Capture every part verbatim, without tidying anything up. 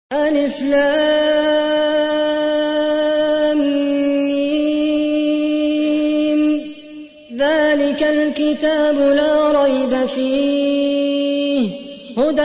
ألف لام ميم ذلك الكتاب لا ريب فيه هدى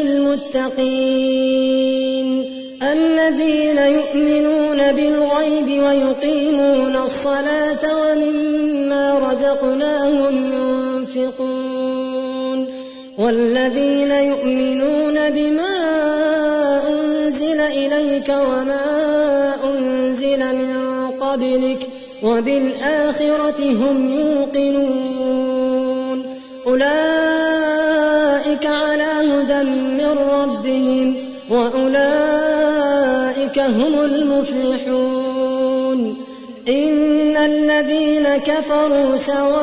للمتقين الذين يؤمنون بالغيب ويقيمون الصلاة ومما رزقناهم ينفقون والذين يؤمنون بما أنزل إليك وما أنزل من قبلك وبالآخرة هم يوقنون أولئك على هدى من ربهم وأولئك هم المفلحون إن الذين كفروا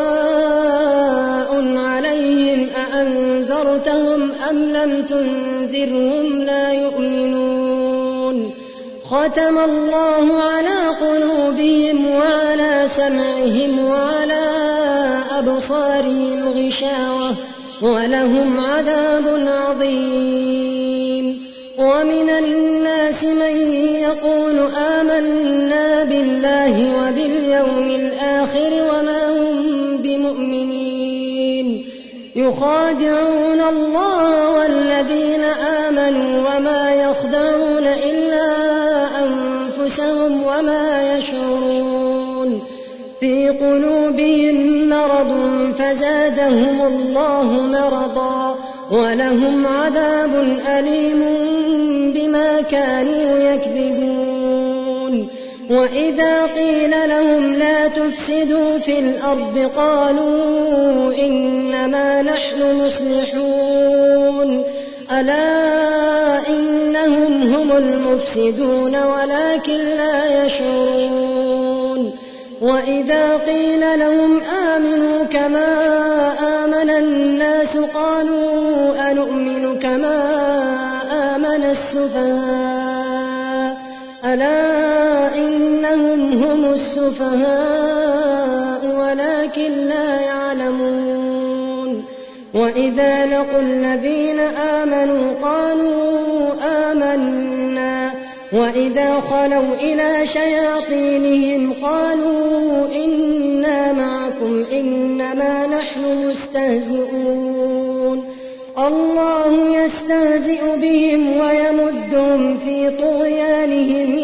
سواء عليهم أأنذرتهم أم لم تنذرهم لا يؤمنون ختم الله على قلوبهم وعلى سمعهم وعلى أبصارهم غشاوة ولهم عذاب عظيم ومن الناس من يقول آمنا بالله وباليوم الآخر وما هم بمؤمنين يخادعون الله والذين آمنوا وما يخدعون إلا أنفسهم وما يشعرون في قلوبهم مرض فزادهم الله مرضا ولهم عذاب أليم بما كانوا يكذبون وإذا قيل لهم لا تفسدوا في الأرض قالوا إنما نحن مصلحون ألا إنهم هم المفسدون ولكن لا يشعرون وإذا قيل لهم آمنوا كما آمن الناس قالوا أنؤمن كما آمن السفهاء ألا إنهم هم السفهاء ولكن لا يعلمون وإذا لقوا الذين آمنوا قالوا آمنا وإذا خلوا إلى شياطينهم قالوا إنا معكم إنما نحن مستهزئون الله يستهزئ بهم ويمدهم في طغيانهم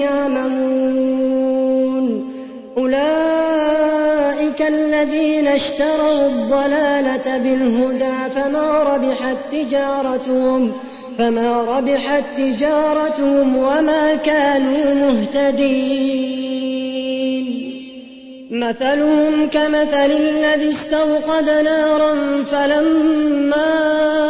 يعمهون أولئك الذين اشتروا الضلالة بالهدى فما ربحت تجارتهم فما ربحت تجارتهم وما كانوا مهتدين مثلهم كمثل الذي استوقد نارا فلما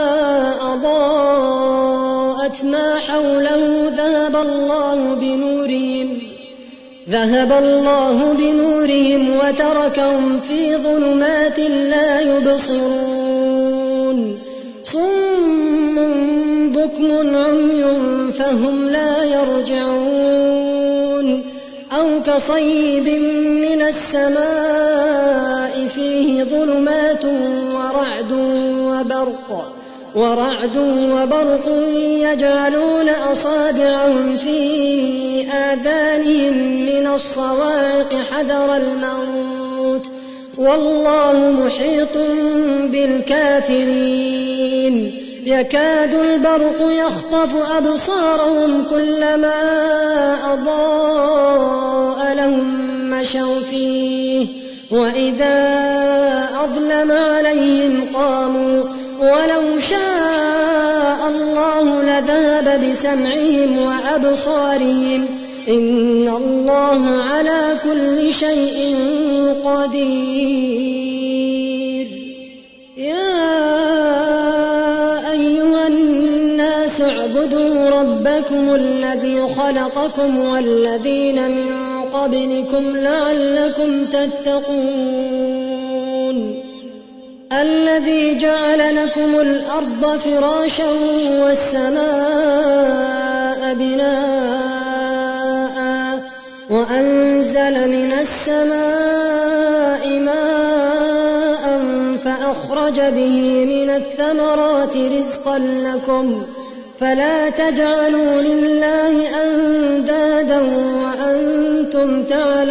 أضاءت ما حوله ذهب الله بنورهم ذهب الله بنورهم وتركهم في ظلمات لا يبصرون صم بكم عمي فهم لا يرجعون أو كصيب من السماء فيه ظلمات ورعد وبرق ورعد وبرق يجعلون أصابعهم في آذانهم من الصواعق حذر الموت والله محيط بالكافرين يكاد البرق يخطف أبصارهم كلما أضاء لهم مشوا فيه وإذا أظلم عليهم قاموا ولو شاء الله لذهب بسمعهم وأبصارهم إن الله على كل شيء قدير يا أيها الناس اعبدوا ربكم الذي خلقكم والذين من قبلكم لعلكم تتقون الذي جعل لكم الأرض فراشا والسماء بناء وأنزل من السماء ماء فأخرج به من الثمرات رزقا لكم فلا تجعلوا لله سهلا وأنتم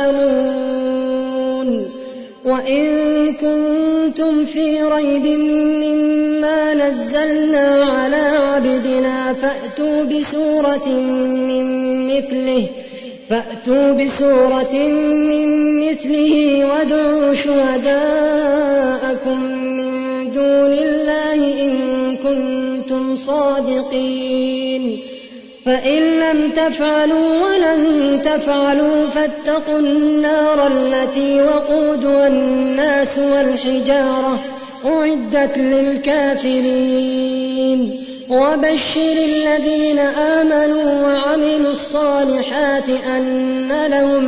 تعلمون وإن كنتم في ريب مما نزلنا على عبدنا فأتوا بسورة من مثله فأتوا بسورة من مثله وادعوا شهداءكم من دون الله إن كنتم صادقين فإن لم تفعلوا ولن تفعلوا فاتقوا النار التي وقودها الناس والحجارة أعدت للكافرين وبشر الذين آمنوا وعملوا الصالحات أن لهم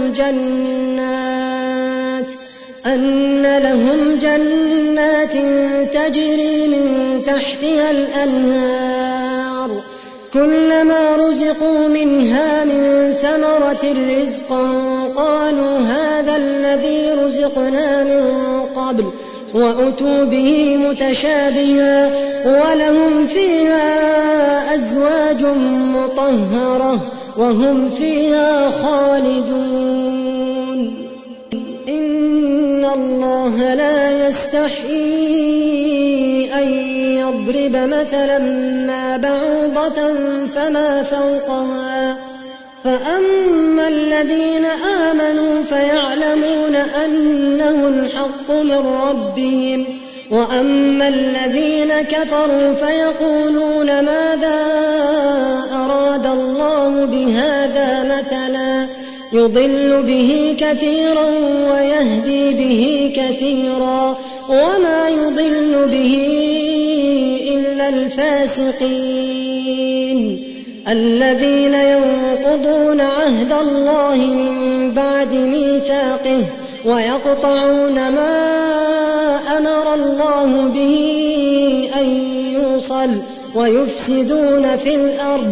جنات أن لهم جنات تجري من تحتها الأنهار كلما رزقوا منها من ثمرة رزقا قالوا هذا الذي رزقنا من قبل وأتوا به متشابها ولهم فيها أزواج مطهرة وهم فيها خالدون إن الله لا يستحيي أن يضرب مثلا ما بعوضة فما فوقها فأما الذين آمنوا فيعلمون أنه الحق من ربهم وأما الذين كفروا فيقولون ماذا أراد الله بهذا مثلا يضل به كثيرا ويهدي به كثيرا وما يضل به إلا الفاسقين الذين ينقضون عهد الله من بعد ميثاقه ويقطعون ما أمر الله به أن يوصل ويفسدون في الأرض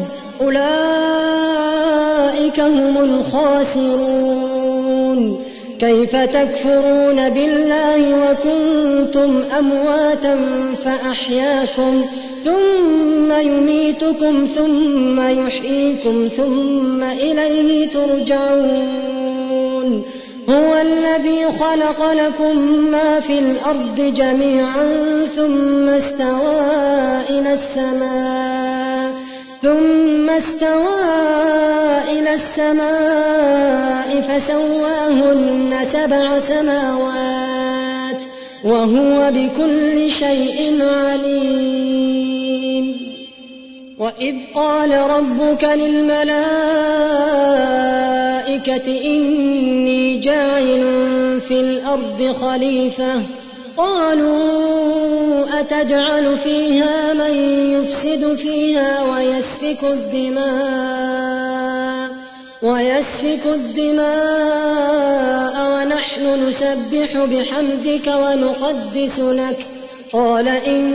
أولئك هم الخاسرون كيف تكفرون بالله وكنتم أمواتا فأحياكم ثم يميتكم ثم يحييكم ثم إليه ترجعون هو الذي خلق لكم ما في الأرض جميعا ثم استوى إلى السماء ثم استوى إلى السماء فسواهن سبع سماوات وهو بكل شيء عليم وإذ قال ربك للملائكة إني جاعل في الأرض خليفة قالوا أتجعل فيها من يفسد فيها ويسفك الدماء ويسفك الدماء ونحن نسبح بحمدك ونقدس لك قال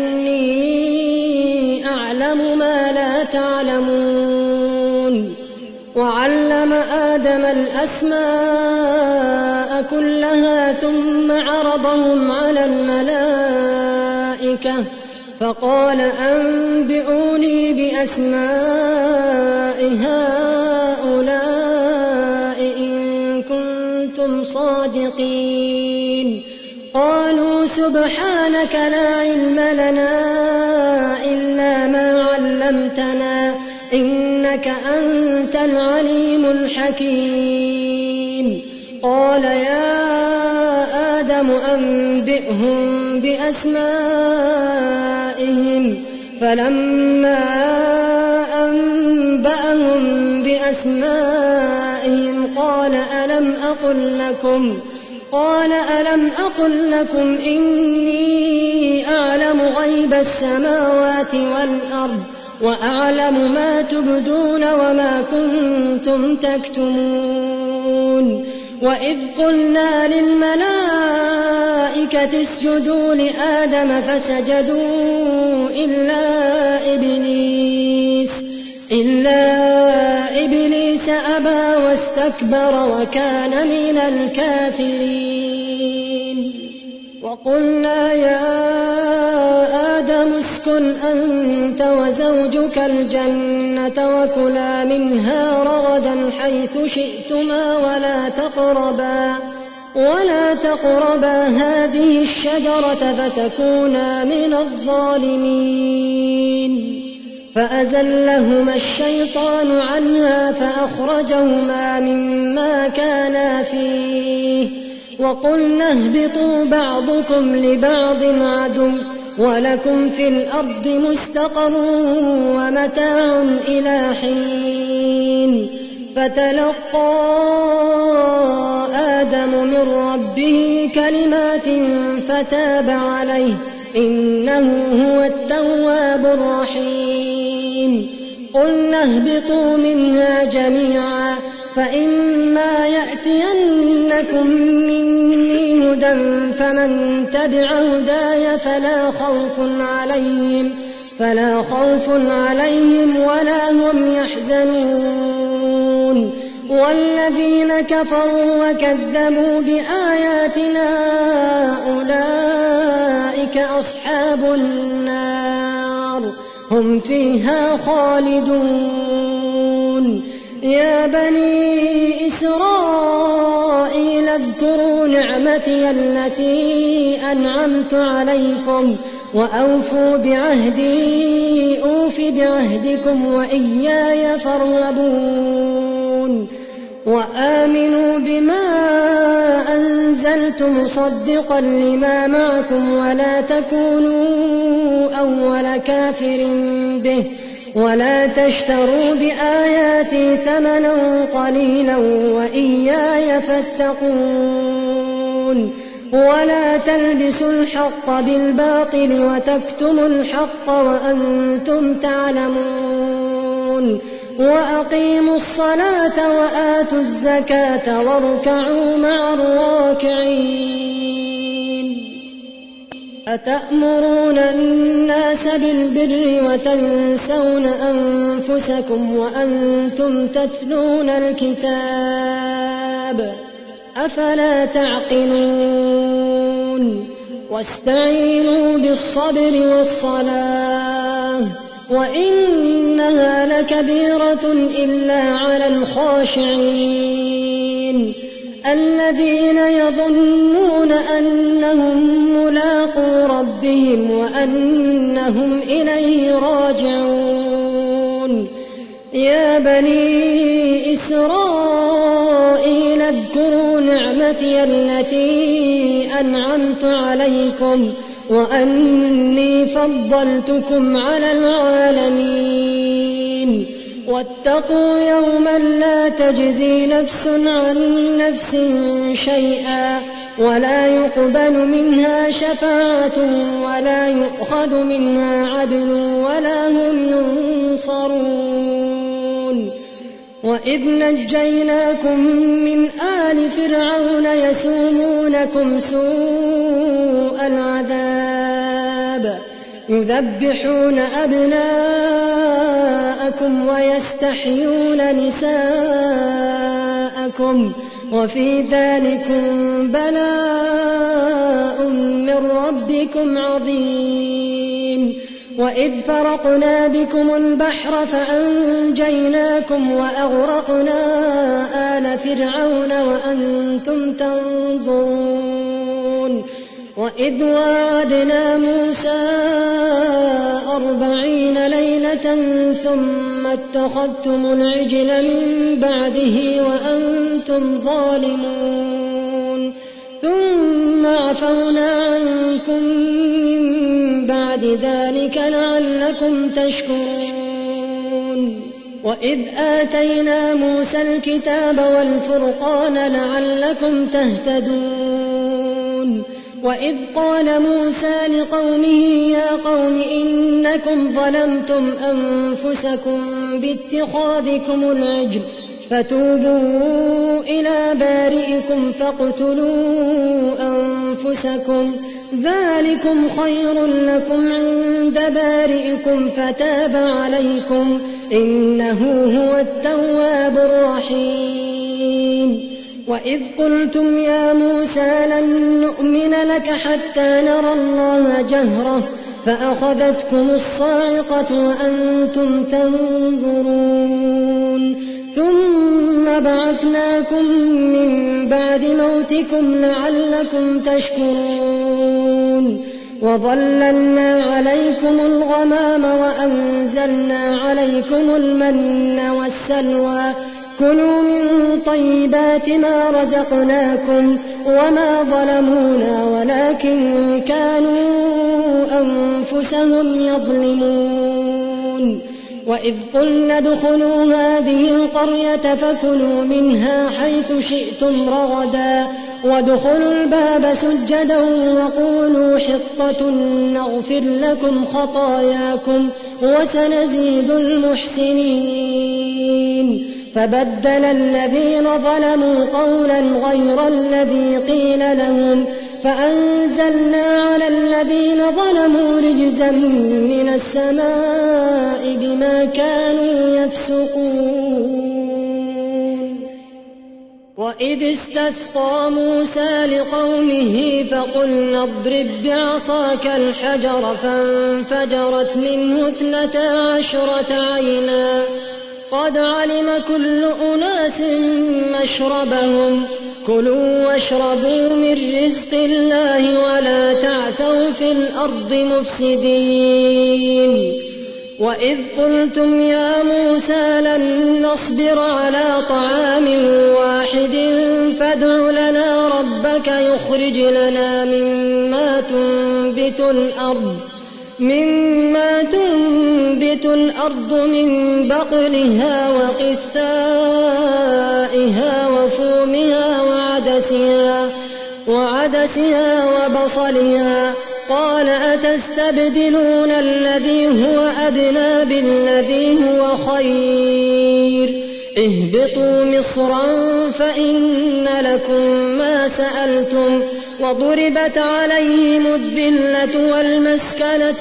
إني أعلم ما لا تعلمون وعلم آدم الأسماء كلها ثم عرضهم على الملائكة فقال أنبئوني بأسماء هؤلاء إن كنتم صادقين قالوا سبحانك لا علم لنا إلا ما علمتنا إنك أنت العليم الحكيم قال يا آدم أنبئهم بأسمائهم فلما أنبأهم بأسمائهم قال ألم أقل لكم قال ألم أقل لكم إني أعلم غيب السماوات والأرض وأعلم ما تبدون وما كنتم تكتمون وإذ قلنا للملائكة اسجدوا لآدم فسجدوا إلا إبليس إلا إبليس أبى واستكبر وكان من الكافرين وقلنا يا آدم اسكن أنت وزوجك الجنة وكلا منها رغدا حيث شئتما ولا تقربا ولا تقربا هذه الشجرة فتكونا من الظالمين فأزلهما الشيطان عنها فأخرجهما مما كانا فيه وقلنا اهبطوا بعضكم لبعض عدو ولكم في الأرض مستقر ومتاع إلى حين فتلقى آدم من ربه كلمات فتاب عليه إنه هو التواب الرحيم قلنا اهبطوا منها جميعا فإما يأتينكم مني هدى فمن تبع هداي فلا خوف عليهم فلا خوف عليهم ولا هم يحزنون والذين كفروا وكذبوا بآياتنا أولئك أصحاب النار هم فيها خالدون يا بني إسرائيل اذكروا نعمتي التي أنعمت عليكم وأوفوا بعهدي أوف بعهدكم وإياي فارهبون وآمنوا بما أنزلت مصدقا لما معكم ولا تكونوا أول كافر به ولا تشتروا بآياتي ثمنا قليلا وإياي فاتقون ولا تلبسوا الحق بالباطل وتكتموا الحق وأنتم تعلمون وأقيموا الصلاة وآتوا الزكاة واركعوا مع الراكعين أتأمرون الناس بالبر وتنسون أنفسكم وأنتم تتلون الكتاب أفلا تعقلون واستعينوا بالصبر والصلاة وإنها لكبيرة إلا على الخاشعين الذين يظنون أنهم ملاقو ربهم وأنهم إليه راجعون يا بني إسرائيل اذكروا نعمتي التي أنعمت عليكم وأني فضلتكم على العالمين واتقوا يوما لا تجزي نفس عن نفس شيئا ولا يقبل منها شفاعة ولا يؤخذ منها عدل ولا هم ينصرون وإذ نجيناكم من آل فرعون يسومونكم سوء العذاب يذبحون أبناءكم ويستحيون نساءكم وفي ذلكم بلاء من ربكم عظيم وإذ فرقنا بكم البحر فأنجيناكم وأغرقنا آل فرعون وأنتم تنظرون وإذ واعدنا موسى أربعين ليلة ثم اتخذتم العجل من بعده وأنتم ظالمون ثم عفونا عنكم من بعد ذلك لعلكم تشكرون وإذ آتينا موسى الكتاب والفرقان لعلكم تهتدون وإذ قال موسى لقومه يا قوم إنكم ظلمتم أنفسكم باتخاذكم العجل فتوبوا إلى بارئكم فاقتلوا أنفسكم ذلكم خير لكم عند بارئكم فتاب عليكم إنه هو التواب الرحيم وإذ قلتم يا موسى لن نؤمن لك حتى نرى الله جهرة فأخذتكم الصاعقة وأنتم تنظرون ثم بعثناكم من بعد موتكم لعلكم تشكرون وظللنا عليكم الغمام وأنزلنا عليكم المن والسلوى كلوا من طيبات ما رزقناكم وما ظلمونا ولكن كانوا أنفسهم يظلمون وإذ قلنا ادخلوا هذه القرية فكلوا منها حيث شئتم رغدا وادخلوا الباب سجدا وقولوا حطة نغفر لكم خطاياكم وسنزيد المحسنين فبدل الذين ظلموا قولا غير الذي قيل لهم فأنزلنا على الذين ظلموا رجزا من السماء بما كانوا يفسقون وإذ استسقى موسى لقومه فقلنا اضرب بعصاك الحجر فانفجرت منه اثنتا عشرة عينا قد علم كل أناس مشربهم كلوا واشربوا من رزق الله ولا تعثوا في الأرض مفسدين وإذ قلتم يا موسى لن نصبر على طعام واحد فادع لنا ربك يخرج لنا مما تنبت الأرض مما تنبت الأرض من بقلها وقثائها وفومها وعدسها وعدسها وبصلها قال أتستبدلون الذي هو أدنى بالذي هو خير اهبطوا مصرا فإن لكم ما سألتم وضربت عليهم الذلة والمسكنة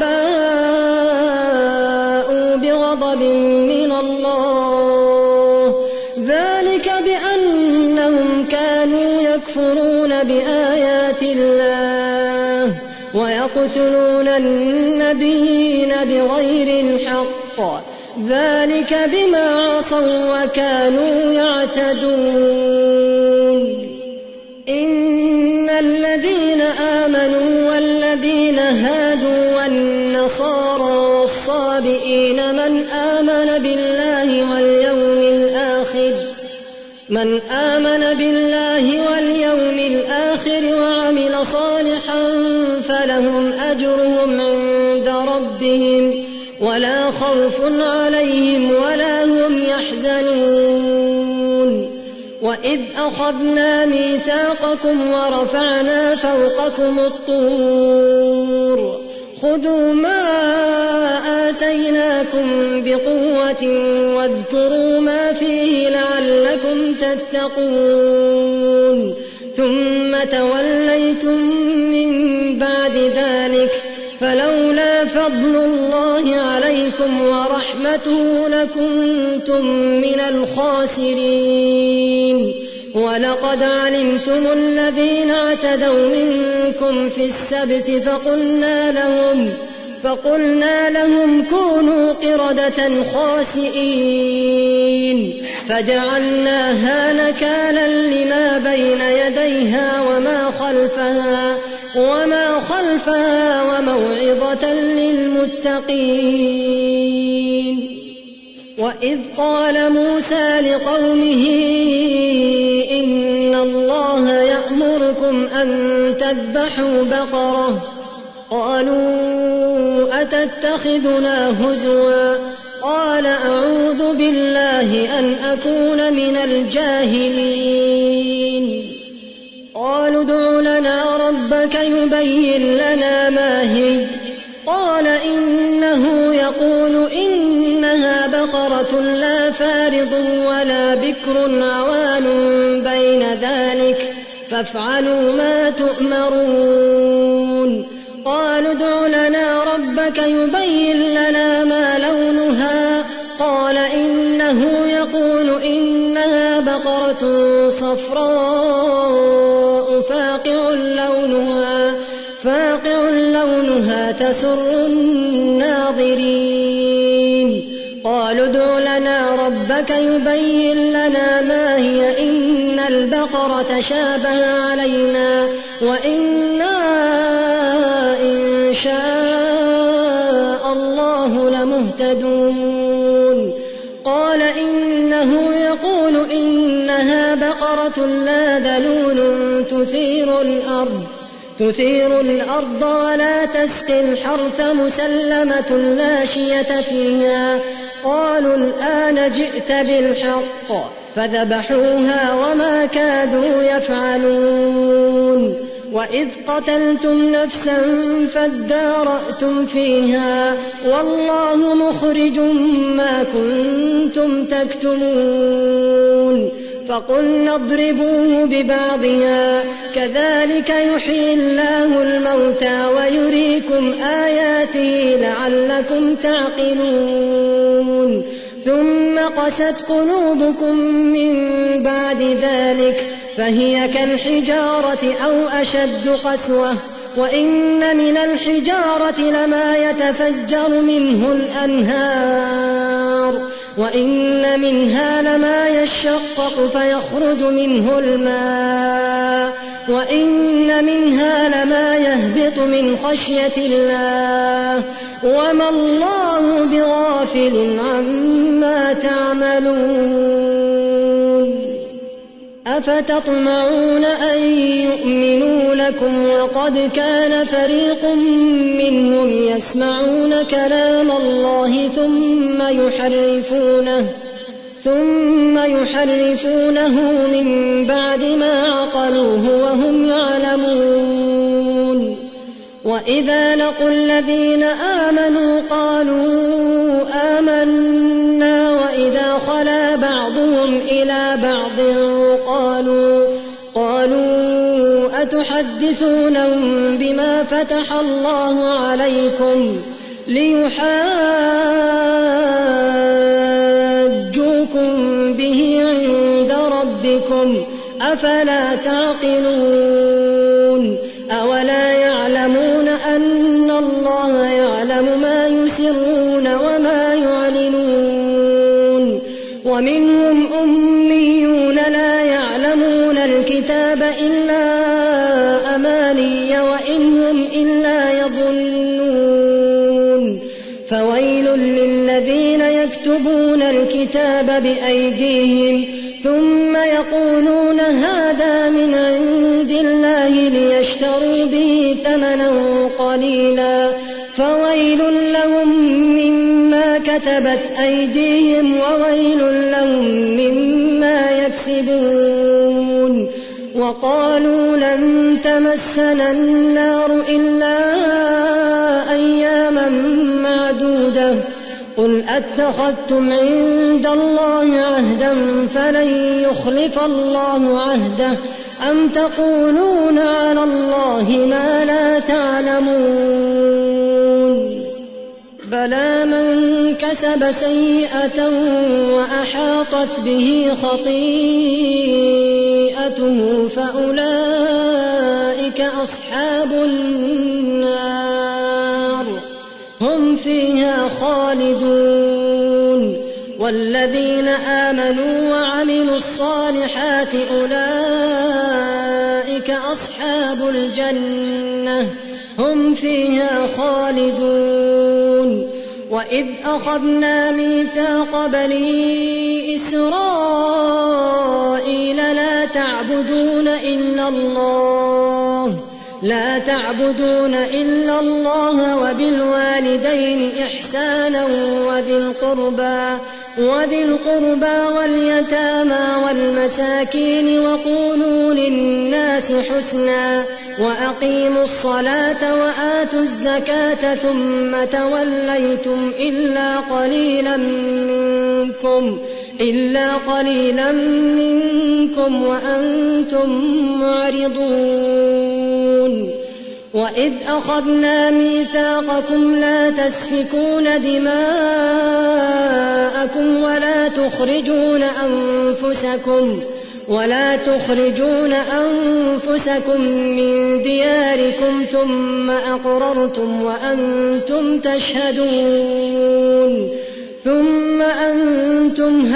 وباءوا بغضب من الله ذلك بأنهم كانوا يكفرون بآيات الله ويقتلون النبيين بغير الحق ذلك بما عصوا وكانوا يعتدون إن الذين آمنوا والذين هادوا والنصارى والصابئين من آمن بالله واليوم الآخر من آمن بالله واليوم الآخر وعمل صالحا فلهم أجرهم عند ربهم ولا خوف عليهم ولا هم يحزنون وإذ أخذنا ميثاقكم ورفعنا فوقكم الطور خذوا ما آتيناكم بقوة واذكروا ما فيه لعلكم تتقون ثم توليتم من بعد ذلك فلولا فضل الله عليكم ورحمته لكنتم من الخاسرين ولقد علمتم الذين اعتدوا منكم في السبت فقلنا لهم فقلنا لهم كونوا قردة خاسئين فجعلناها نكالا لما بين يديها وما خلفها وما خلفها وموعظة للمتقين وإذ قال موسى لقومه إن الله يأمركم أن تذبحوا بقرة قالوا أتتخذنا هزوا قال أعوذ بالله أن أكون من الجاهلين قالوا ادع لنا ربك يبين لنا ما هي قال إنه يقول إنها بقرة لا فارض ولا بكر عوان بين ذلك فافعلوا ما تؤمرون قالوا ادع لنا ربك يبين لنا ما لونها قال إنه يقول إنها بقرة صفراء فاقع لونها فاقع لونها تسر الناظرين قالوا ادع لنا ربك يبين لنا ما هي إن البقرة تشابه علينا وإنا إن شاء الله لمهتدون قال إنه يقول إنها بقرة لا ذلول تثير الأرض تثير الأرض ولا تسقي الحرث مسلمة لا شية فيها قالوا الآن جئت بالحق فذبحوها وما كادوا يفعلون وإذ قتلتم نفسا فادارأتم فيها والله مخرج ما كنتم تكتمون فقلنا اضربوه ببعضها كذلك يحيي الله الموتى ويريكم آياته لعلكم تعقلون ثم قست قلوبكم من بعد ذلك فهي كالحجارة أو أشد قسوة وإن من الحجارة لما يتفجر منه الأنهار وإن منها لما يشقق فيخرج منه الماء وإن منها لما يهبط من خشية الله وما الله بغافل عما تعملون أفتطمعون أن يؤمنوا لكم وقد كان فريق منهم يسمعون كلام الله ثم يحرفونه ثم يحرفونه من بعد ما عقلوه وهم يعلمون وإذا لقوا الذين آمنوا قالوا آمنا وإذا خلا بعضهم إلى بعض قالوا قالوا أتحدثونهم بما فتح الله عليكم ليحاجوكم به عند ربكم أفلا تعقلون أولا يعلمون أن الله يعلم ما يسرون وما يعلنون ومنهم أميون لا يعلمون الكتاب إلا أماني وإن هم إلا يظنون فويل للذين يكتبون الكتاب بأيديهم ثم يقولون هذا من عند الله ليشتروا به ثمنا قليلا فويل لهم مما كتبت أيديهم وويل لهم مما يكسبون وقالوا لن تمسنا النار إلا أياما معدودة قل أتخذتم عند الله عهدا فلن يخلف الله عهده أم تقولون على الله ما لا تعلمون بلى من كسب سيئة وأحاطت به خطيئته فأولئك أصحاب النار هم فيها خالدون والذين آمنوا وعملوا الصالحات أولئك أصحاب الجنة هم فيها خالدون وإذ أخذنا ميثاق بني إسرائيل لا تعبدون إلا الله لا تعبدون إلا الله وبالوالدين إحسانا وذي القربى وذي القربى واليتامى والمساكين وقولوا للناس حسنا وأقيموا الصلاة وآتوا الزكاة ثم توليتم إلا قليلا منكم إلا قليلا منكم وأنتم معرضون وإذ أخذنا ميثاقكم لا تسفكون دماءكم ولا تخرجون أنفسكم ولا تخرجون أنفسكم من دياركم ثم أقررتم وأنتم تشهدون ثم أنتم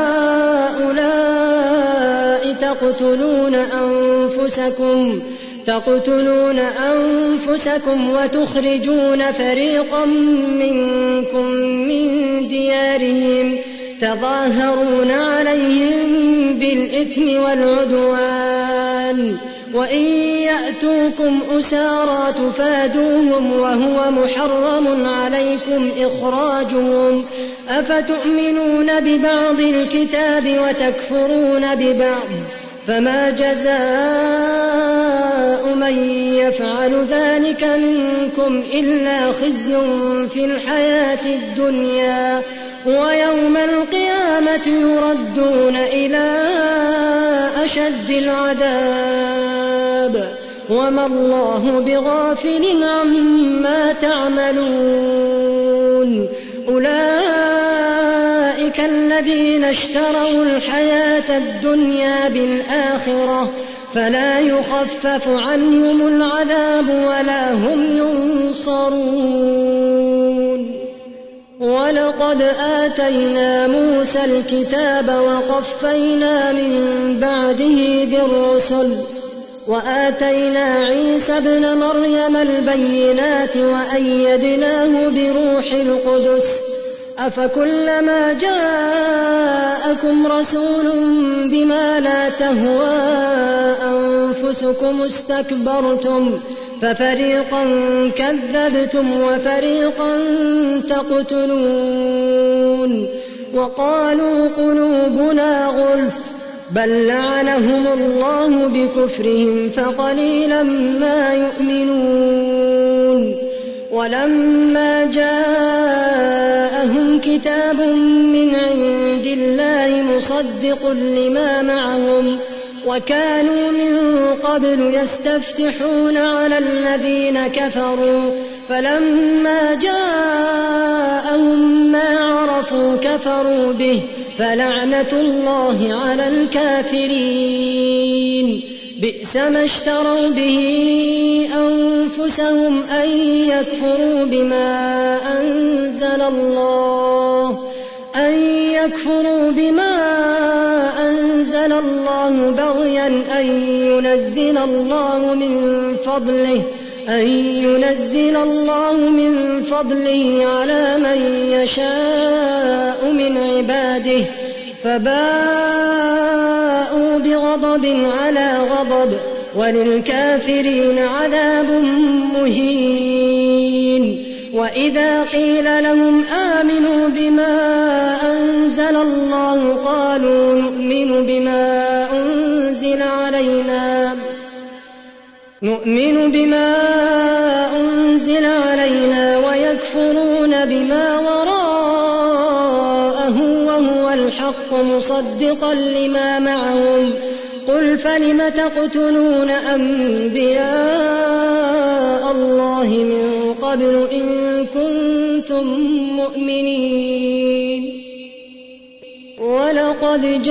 هؤلاء تقتلون أنفسكم تقتلون أنفسكم وتخرجون فريقا منكم من ديارهم تظاهرون عليهم بالإثم والعدوان وإن يأتوكم أسارى تفادوهم وهو محرم عليكم إخراجهم أفتؤمنون ببعض الكتاب وتكفرون ببعض فما جزاء من يفعل ذلك منكم إلا خزي في الحياة الدنيا ويوم القيامة يردون إلى أشد العذاب وما الله بغافل عما تعملون أولئك الذين اشتروا الحياة الدنيا بالآخرة فلا يخفف عنهم العذاب ولا هم ينصرون ولقد آتينا موسى الكتاب وقفينا من بعده بالرسل وآتينا عيسى ابن مريم البينات وأيدناه بروح القدس أفكلما جاءكم رسول بما لا تهوى أنفسكم استكبرتم ففريقا كذبتم وفريقا تقتلون وقالوا قلوبنا غلف بل لعنهم الله بكفرهم فقليلا ما يؤمنون ولما جاءهم كتاب من عند الله مصدق لما معهم وكانوا من قبل يستفتحون على الذين كفروا فلما جاءهم ما عرفوا كفروا به فلعنة الله على الكافرين بئس ما اشتروا به أنفسهم أن يكفروا بما أنزل الله أن يكفروا بما أنزل الله بغيا أن ينزل الله من فضله أن ينزل الله من فضله على من يشاء من عباده فباءوا بغضب على غضب وللكافرين عذاب مهين وإذا قيل لهم آمنوا بما أنزل الله قالوا نؤمن بما أنزل علينا نؤمن بما أنزل علينا ويكفرون بما وراءه وهو الحق مصدقا لما معهم قل فلم تقتلون أنبياء الله من قبل إن كنتم مؤمنين ولقد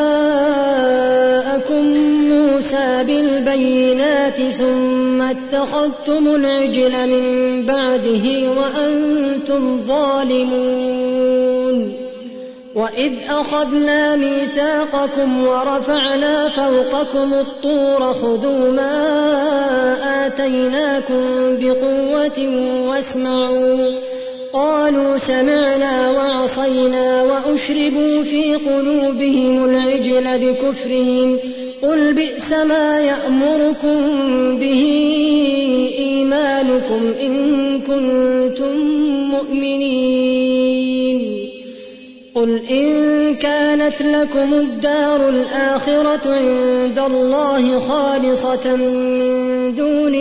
جاءكم موسى بالبينات ثم اتخذتم العجل من بعده وأنتم ظالمون وإذ أخذنا ميثاقكم ورفعنا فوقكم الطور خذوا ما آتيناكم بقوة واسمعوا قالوا سمعنا وعصينا وأشربوا في قلوبهم العجل بكفرهم قل بئس ما يأمركم به إيمانكم إن كنتم مؤمنين قل إن كانت لكم الدار الآخرة عند الله خالصة من دون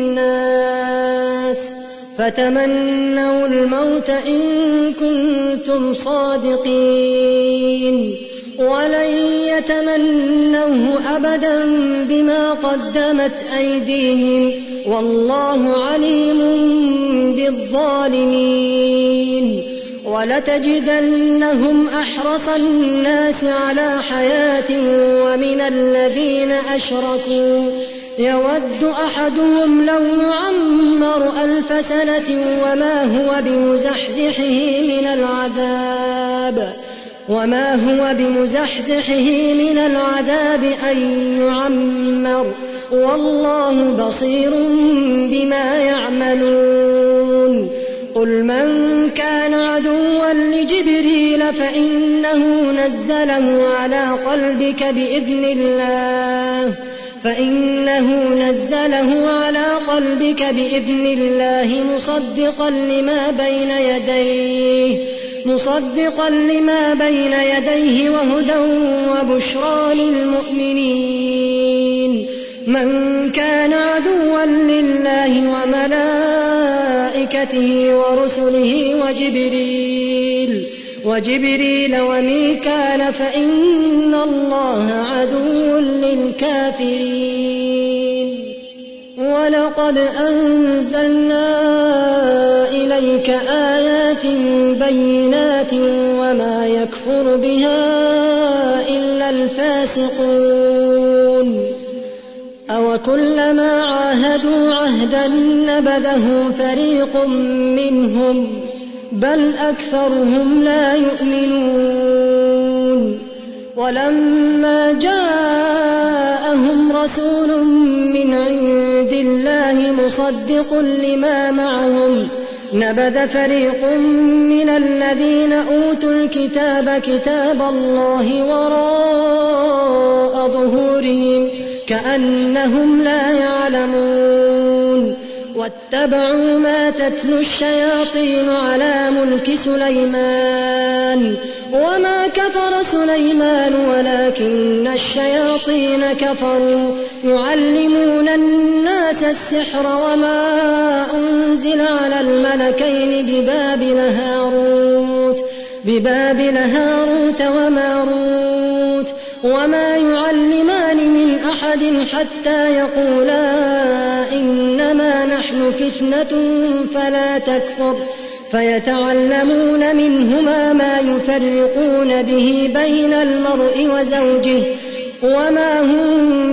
الناس فتمنوا الموت إن كنتم صادقين ولن يتمنوه أبدا بما قدمت أيديهم والله عليم بالظالمين ولتجدنهم أحرص الناس على حياة ومن الذين أشركوا يود أحدهم لو يعمر ألف سنة وما هو بمزحزحه من العذاب وما هو بمزحزحه من العذاب أن يعمر والله بصير بما يعملون. قل من كان عدوا لجبريل فإنه نزله على قلبك بإذن الله فإنه نزله على قلبك بإذن الله مصدقا لما بين يديه مصدقا لما بين يديه وهدى وبشرى للمؤمنين. من كان عدوا لله وملائكته ورسله وجبريل وجبريل وميكال فإن الله عدو للكافرين. ولقد أنزلنا إليك آيات بينات وما يكفر بها إلا الفاسقون. أوكلما عاهدوا عهدا نبذه فريق منهم بل أكثرهم لا يؤمنون. ولما جاءهم رسول من عند الله مصدق لما معهم نبذ فريق من الذين أوتوا الكتاب كتاب الله وراء ظهورهم كأنهم لا يعلمون. واتبعوا ما تتلو الشياطين على ملك سليمان وما كفر سليمان ولكن الشياطين كفروا يعلمون الناس السحر وما أنزل على الملكين ببابل هاروت ببابل هاروت وماروت وما يعلمان من أحد حتى يقولا إنما نحن فتنة فلا تكفر فيتعلمون منهما ما يفرقون به بين المرء وزوجه وما هم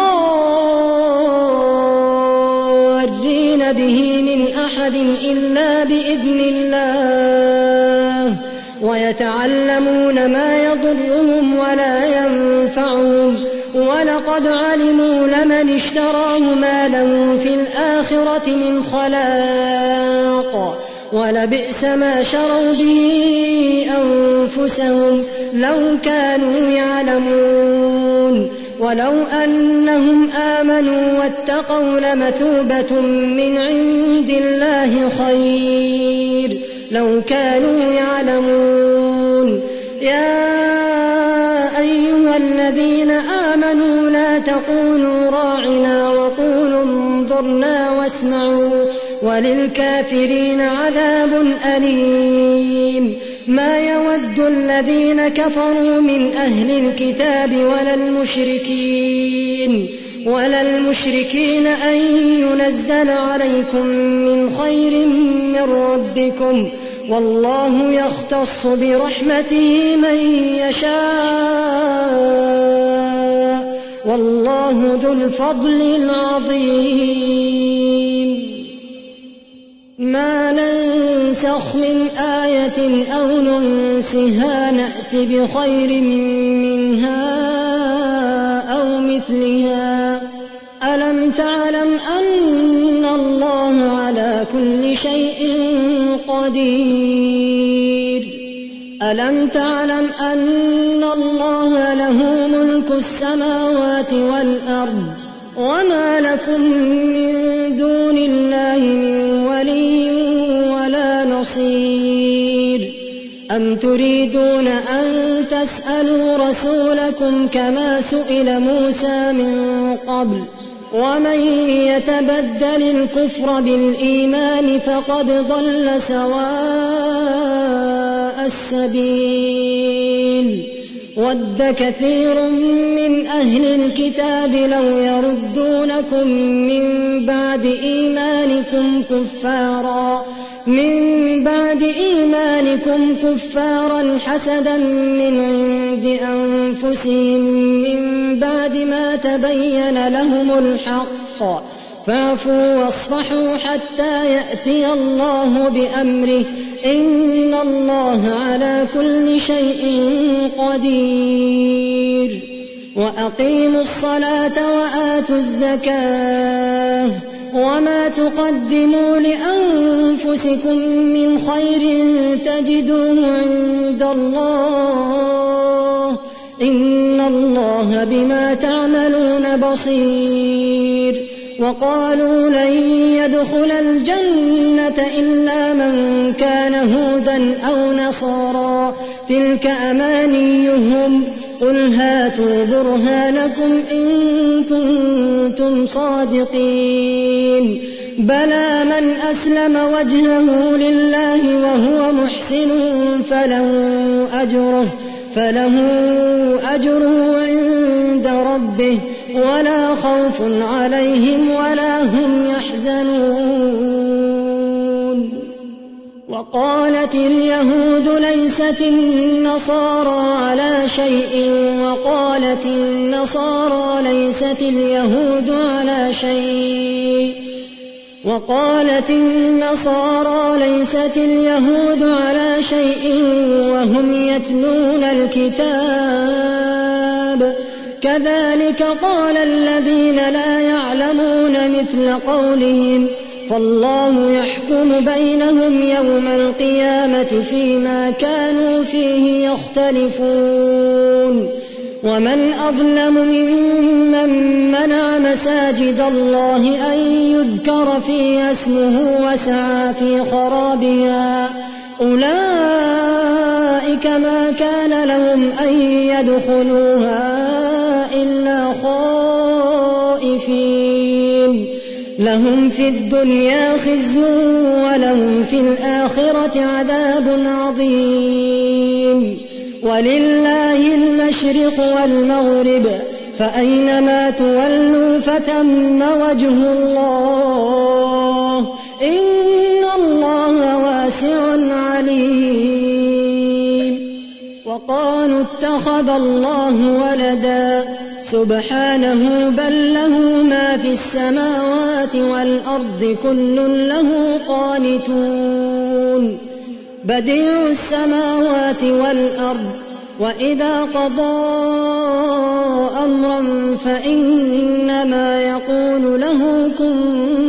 بضارين به من أحد إلا بإذن الله ويتعلمون ما يضرهم ولا ينفعهم ولقد علموا لمن اشتراه ما له في الآخرة من خلاق ولبئس ما شروا به أنفسهم لو كانوا يعلمون. ولو أنهم آمنوا واتقوا لمثوبة من عند الله خير لو كانوا يعلمون. يا أيها الذين آمنوا لا تقولوا راعنا وقولوا انظرنا واسمعوا وللكافرين عذاب أليم. ما يود الذين كفروا من أهل الكتاب ولا المشركين ولا المشركين أن ينزل عليكم من خير من ربكم والله يختص برحمته من يشاء والله ذو الفضل العظيم. ما ننسخ من آية أو ننسها نأت بخير منها أو مثلها. ألم تعلم أن الله على كل شيء قدير. ألم تعلم أن الله له ملك السماوات والأرض وما لكم من دون الله من ولي ولا نصير. أم تريدون أن تسألوا رسولكم كما سئل موسى من قبل ومن يتبدل الكفر بالإيمان فقد ضل سواء السبيل. ود كثير من أهل الكتاب لو يردونكم من بعد إيمانكم كفارا من بعد إيمانكم كفارا حسدا من عند أنفسهم من بعد ما تبين لهم الحق فاعفوا واصفحوا حتى يأتي الله بأمره إن الله على كل شيء قدير وأقيموا الصلاة وآتوا الزكاة وما تقدموا لأنفسكم من خير تجدوه عند الله إن الله بما تعملون بصير وقالوا لن يدخل الجنة إلا من كان هودا أو نصارى تلك أمانيهم قل هاتوا برهانكم إن كنتم صادقين بلى من أسلم وجهه لله وهو محسن فله أجره فله أجره عند ربه ولا خوف عليهم ولا هم يحزنون وقالت اليهود ليست النصارى على شيء وقالت النصارى ليست اليهود على شيء وقالت النصارى ليست اليهود على شيء وهم يتلون الكتاب كذلك قال الذين لا يعلمون مثل قولهم فالله يحكم بينهم يوم القيامة فيما كانوا فيه يختلفون ومن أظلم ممن منع مساجد الله أن يذكر فيها اسمه وسعى في خرابها أولئك ما كان لهم أن يدخلوها إلا خائفين لهم في الدنيا خزي ولهم في الآخرة عذاب عظيم ولله المشرق والمغرب فأينما تولوا فثم وجه الله إن الله واسع عليم وقالوا اتخذ الله ولدا سبحانه بل له ما في السماوات والأرض كل له قانتون بديع السماوات والأرض وإذا قضى أمرا فإنما يقول له كن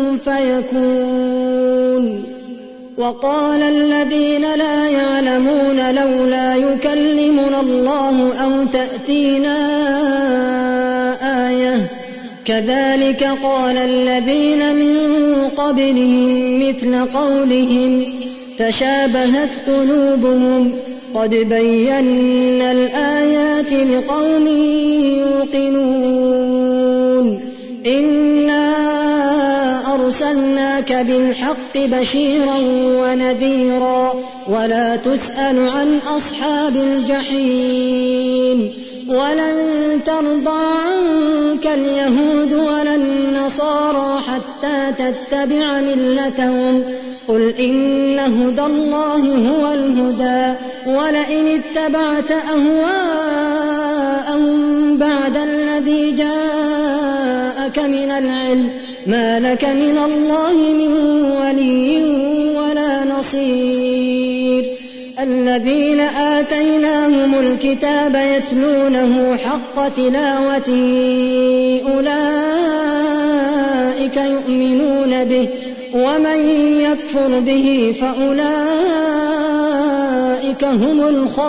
فيكون وقال الذين لا يعلمون لولا يكلمنا الله أو تأتينا آية كذلك قال الذين من قبلهم مثل قولهم تشابهت قلوبهم قد بينا الآيات لقوم يوقنون إنا أرسلناك بالحق بشيرا ونذيرا ولا تسأل عن أصحاب الجحيم ولن ترضى عنك اليهود ولا النصارى حتى تتبع ملتهم قل إن هدى الله هو الهدى ولئن اتبعت أهواءهم بعد الذي جاءك من العلم ما لك من الله من ولي ولا نصير الذين آتيناهم الكتاب يتلونه حق تلاوته أولئك يؤمنون به ومن يكفر به فأولئك هم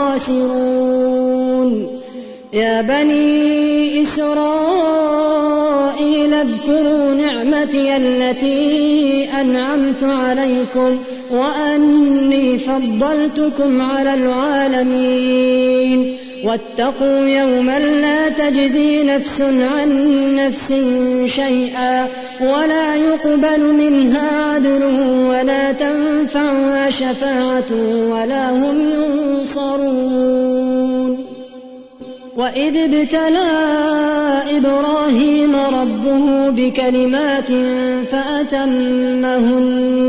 الخاسرون يا بني إسرائيل اذكروا نعمتي التي أنعمت عليكم وأني فضلتكم على العالمين واتقوا يوما لا تجزي نفس عن نفس شيئا ولا يقبل منها عدل ولا تنفعها شفاعة ولا هم ينصرون وإذ ابتلى إبراهيم ربه بكلمات فأتمهن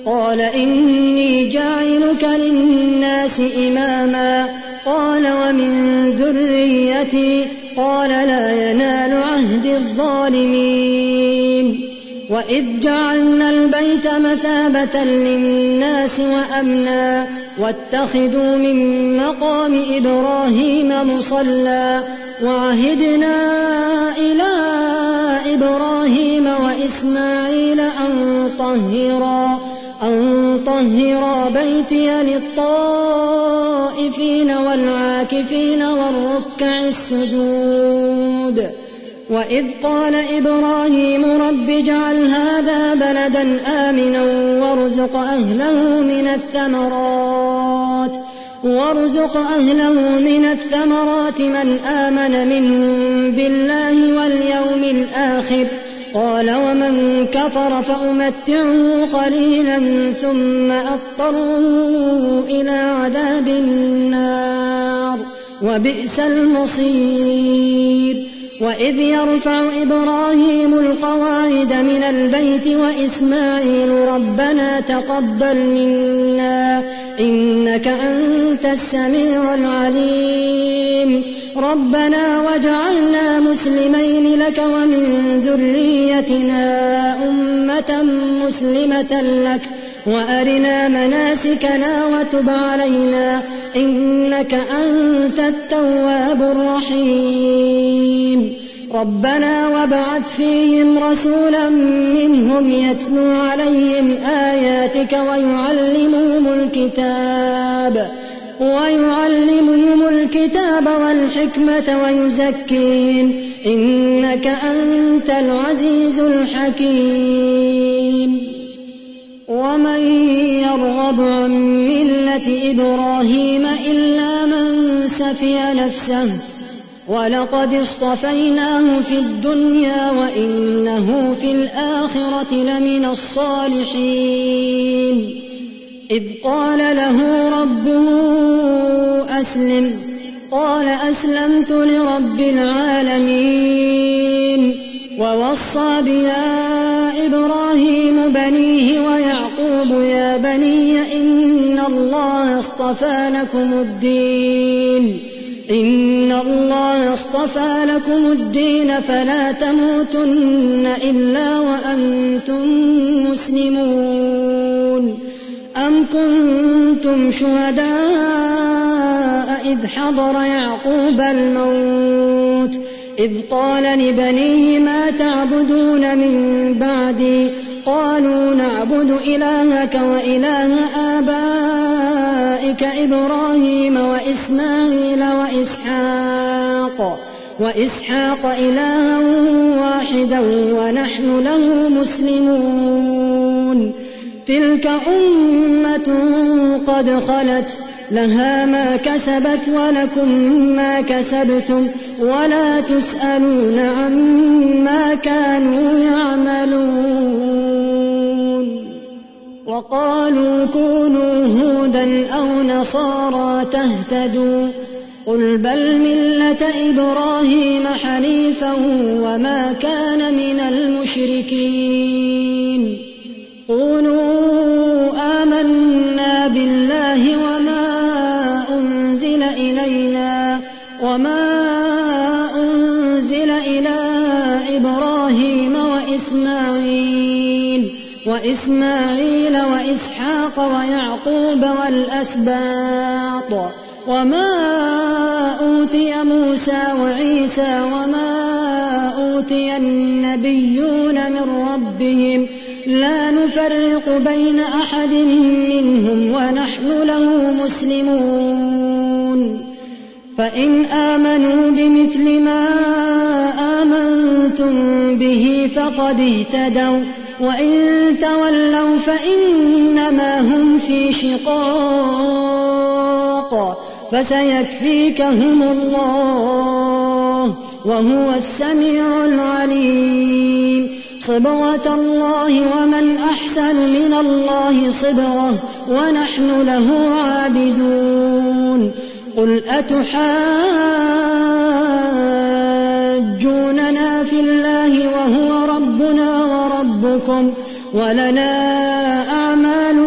قال إني جاعلك للناس إماما قال ومن ذريتي قال لا ينال عهد الظالمين وإذ جعلنا البيت مثابة للناس وأمنا واتخذوا من مقام إبراهيم مصلى وعهدنا إلى إبراهيم وإسماعيل أن طهرا أن طهرا بيتي للطائفين والعاكفين والركع السجود وإذ قال إبراهيم رب اجعل هذا بلدا آمنا وارزق أهله من الثمرات وارزق أهله من الثمرات من آمن منهم بالله واليوم الآخر قال ومن كفر فأمتعه قليلا ثم أضطره إلى عذاب النار وبئس المصير وإذ يرفع إبراهيم القواعد من البيت وإسماعيل ربنا تقبل منا إنك أنت السميع العليم ربنا واجعلنا مسلمين لك ومن ذريتنا أمة مسلمة لك وأرنا مناسكنا وتب علينا إنك أنت التواب الرحيم ربنا وابعث فيهم رسولا منهم يتلو عليهم آياتك ويعلمهم الكتاب ويعلمهم الكتاب والحكمة ويزكيهم إنك أنت العزيز الحكيم ومن يرغب عن ملة إبراهيم إلا من سفي نفسه ولقد اصطفيناه في الدنيا وإنه في الآخرة لمن الصالحين إذ قال له ربه أسلم قال أسلمت لرب العالمين ووصى بها إبراهيم بنيه ويعقوب يا بني إن الله اصطفى لكم الدين إن الله اصطفى لكم الدين فلا تموتن إلا وأنتم مسلمون أم كنتم شهداء إذ حضر يعقوب الموت إذ قال لبنيه ما تعبدون من بعدي قالوا نعبد إلهك وإله آبائك إبراهيم وإسماعيل وإسحاق وإسحاق إلها واحدا ونحن له مسلمون تلك أمة قد خلت لها ما كسبت ولكم ما كسبتم ولا تسألون عما كانوا يعملون وقالوا كونوا هودا أو نصارى تهتدوا قل بل ملة إبراهيم حنيفا وما كان من المشركين قولوا آمنا بالله وما أنزل إلينا وما أنزل إلى إبراهيم وإسماعيل وإسماعيل وإسحاق ويعقوب والأسباط وما أوتي موسى وعيسى وما أوتي النبيون من ربهم لا نفرق بين أحد منهم ونحن له مسلمون فإن آمنوا بمثل ما آمنتم به فقد اهتدوا وإن تولوا فإنما هم في شقاق فسيكفيكهم الله وهو السميع العليم صبغة الله ومن أحسن من الله صبغة ونحن له عابدون قل أتحاجوننا في الله وهو ربنا وربكم ولنا أعمال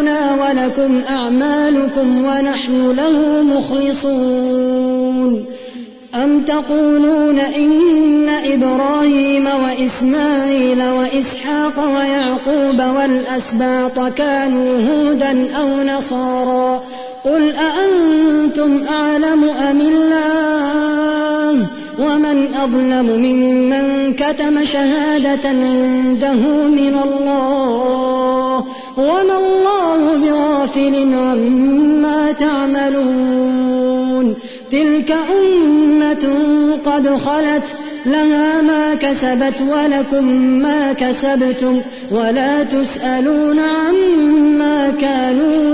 ولكم أعمالكم ونحن له مخلصون أم تقولون إن إبراهيم وإسماعيل وإسحاق ويعقوب والأسباط كانوا هودا أو نصارى قل أأنتم أعلم أم الله ومن أظلم ممن كتم شهادة عنده من الله وما الله بغافل عما تعملون تلك أمة قد خلت لها ما كسبت ولكم ما كسبتم ولا تسألون عما كانوا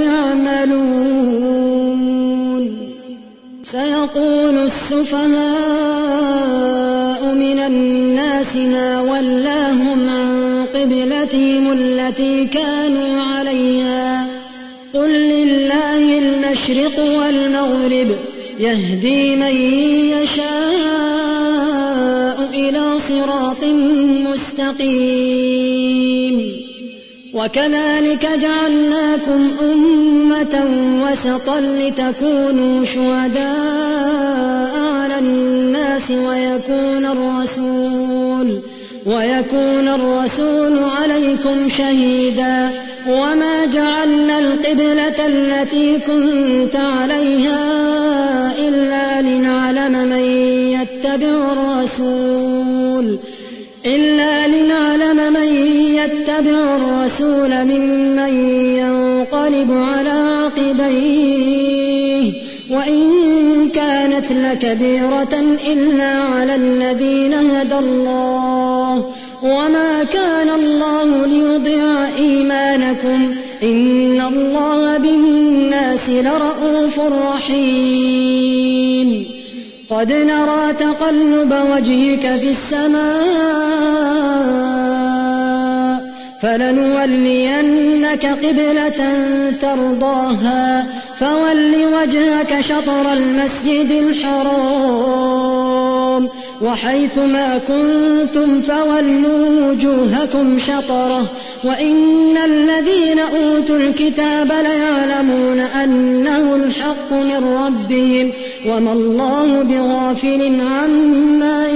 يعملون سيقول السفهاء من الناس ما ولاهم عن قبلتهم التي كانوا عليها قل لله المشرق والمغرب يهدي من يشاء إلى صراط مستقيم وكذلك جعلناكم أمة وسطا لتكونوا شهداء على الناس ويكون الرسول ويكون الرسول عليكم شهيدا وما جعلنا القبلة التي كنت عليها إلا لنعلم من يتبع الرسول إلا لنعلم من يتبع الرسول ممن ينقلب على عقبيه وإن كانت لكبيرة إلا على الذين هدى الله وما كان الله ليضيع إيمانكم إن الله بالناس لرءوف رحيم قد نرى تقلب وجهك في السماء فلنولينك قبلة ترضاها فول وجهك شطر المسجد الحرام وحيث ما كنتم فولوا وجوهكم شطره وإن الذين أوتوا الكتاب ليعلمون أنه الحق من ربهم وما الله بغافل عما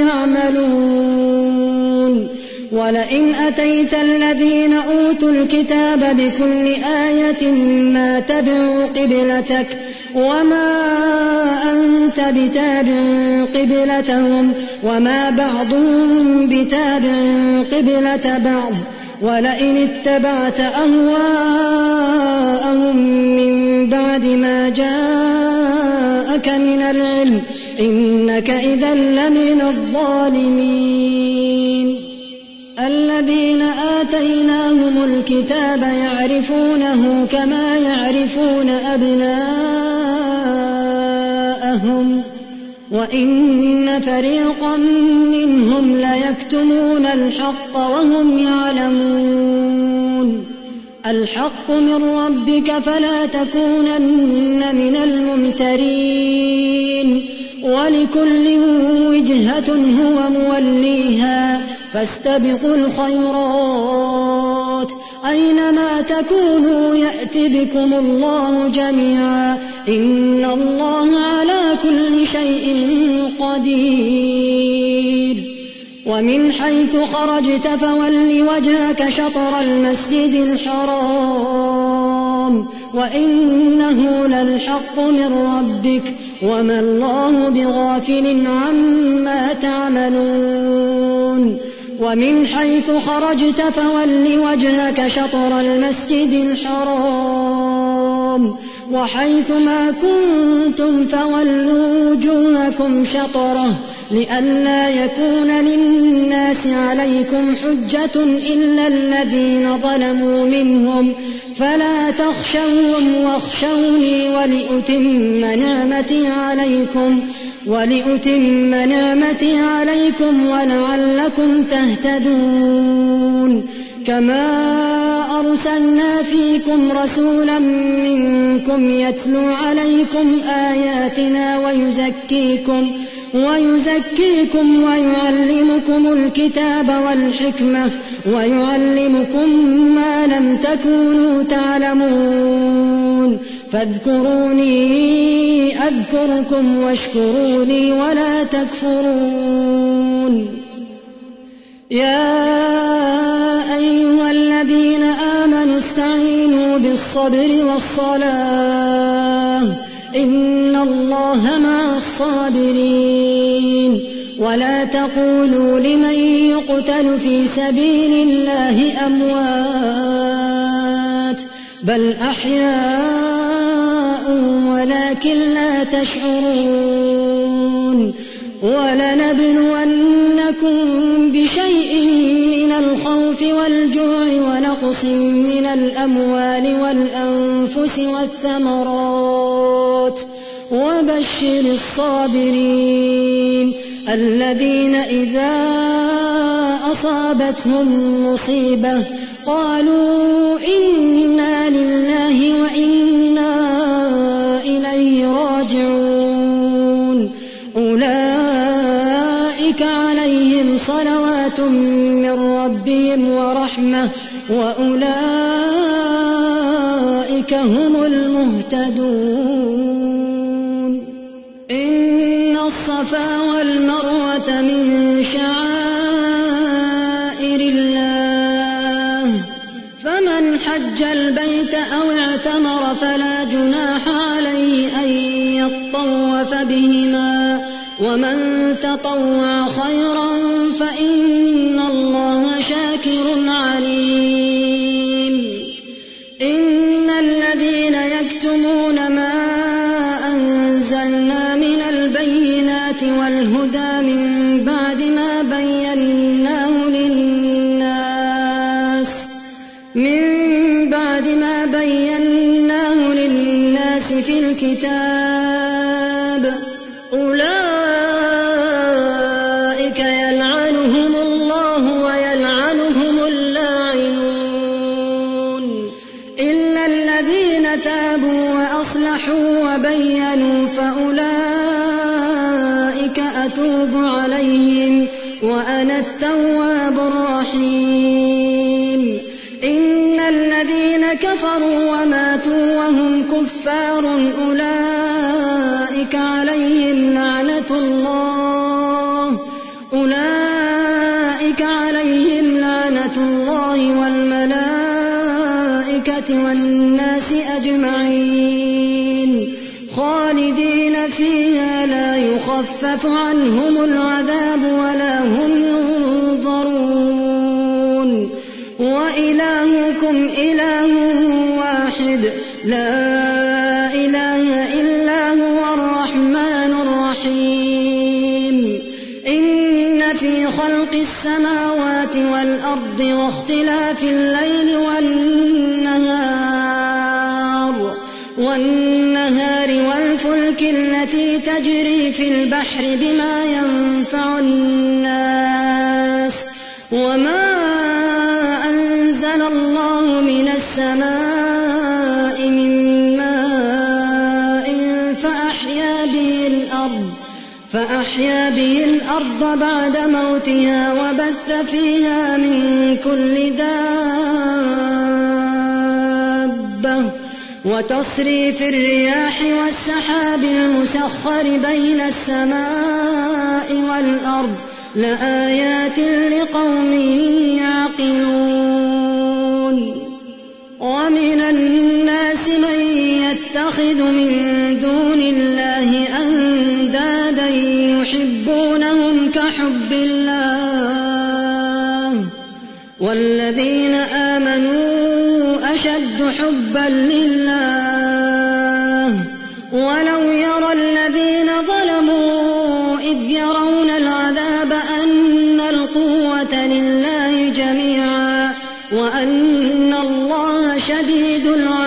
يعملون ولئن أتيت الذين أوتوا الكتاب بكل آية ما تبعوا قبلتك وما أنت بتابع قبلتهم وما بعضهم بتابع قبلة بعض ولئن اتبعت أهواءهم من بعد ما جاءك من العلم إنك إذا لمن الظالمين الذين آتيناهم الكتاب يعرفونه كما يعرفون أبناءهم وإن فريقا منهم ليكتمون الحق وهم يعلمون الحق من ربك فلا تكونن من الممترين ولكل وجهة هو موليها فاستبقوا الخيرات أينما تكونوا يأت بكم الله جميعا إن الله على كل شيء قدير ومن حيث خرجت فول وجهك شطر المسجد الحرام وإنه للحق من ربك وما الله بغافل عما تعملون ومن حيث خرجت فول وجهك شطر المسجد الحرام وحيث ما كنتم فولوا وجوهكم شطره لئلا يكون للناس عليكم حجة إلا الذين ظلموا منهم فلا تخشوهم واخشوني ولأتم نعمتي عليكم ولأتم نعمتي عليكم ولعلكم تهتدون كما أرسلنا فيكم رسولا منكم يتلو عليكم آياتنا ويزكيكم ويزكيكم ويعلمكم الكتاب والحكمة ويعلمكم ما لم تكونوا تعلمون فاذكروني أذكركم واشكروا لي ولا تكفرون. يا أيها الذين آمنوا استعينوا بالصبر والصلاة إن الله مع الصابرين. ولا تقولوا لمن يقتل في سبيل الله أموات بل أحياء ولكن لا تشعرون. ولنبلونكم بشيء من الخوف والجوع ونقص من الأموال والأنفس والثمرات وبشر الصابرين الذين إذا أصابتهم مصيبة قالوا إنا لله وإنا إليه راجعون أولئك عليهم صلوات من ربهم ورحمة وأولئك هم المهتدون. إن الصفا والمروة من شعائر الله فمن حج البيت أو اعتمر فلا جناح عليه أن يطوف بهما ومن تطوع خيرا فإن الله شاكر عليم. إن الذين يكتمون ما أنزلنا من البينات والهدى من بعد ما بيناه للناس من بعد ما بيناه للناس في الكتاب أولئك يلعنهم الله ويلعنهم اللاعنون إلا الذين تابوا وأصلحوا وبينوا فأولئك أتوب عليهم وأنا التواب الرحيم. إن الذين كفروا وماتوا وهم كفار أولئك عليهم لعنة الله أولئك عليهم لعنة الله والملائكة والناس أجمعين خالدين فيها لا يخفف عنهم العذاب ولا هم ينظرون. وإلهكم إله واحد لا إله إلا هو الرحمن الرحيم. إن في خلق السماوات والأرض واختلاف الليل والنهار والنهار والفلك التي تجري في البحر بما ينفع الناس وما أنزل الله من السماء من ماء فأحيا به الأرض فأحيا به الأرض بعد موتها وبث فيها من كل دابة وتصريف الرياح والسحاب المسخر بين السماء والأرض لآيات لقوم يعقلون. ومن الناس من يتخذ من دون الله أندادا يحبونهم كحب الله والذين آمنوا أشد حبا لله ولو يرى الذين ظلموا إذ يرون العذاب أن القوة لله جميعا وأن الله شديد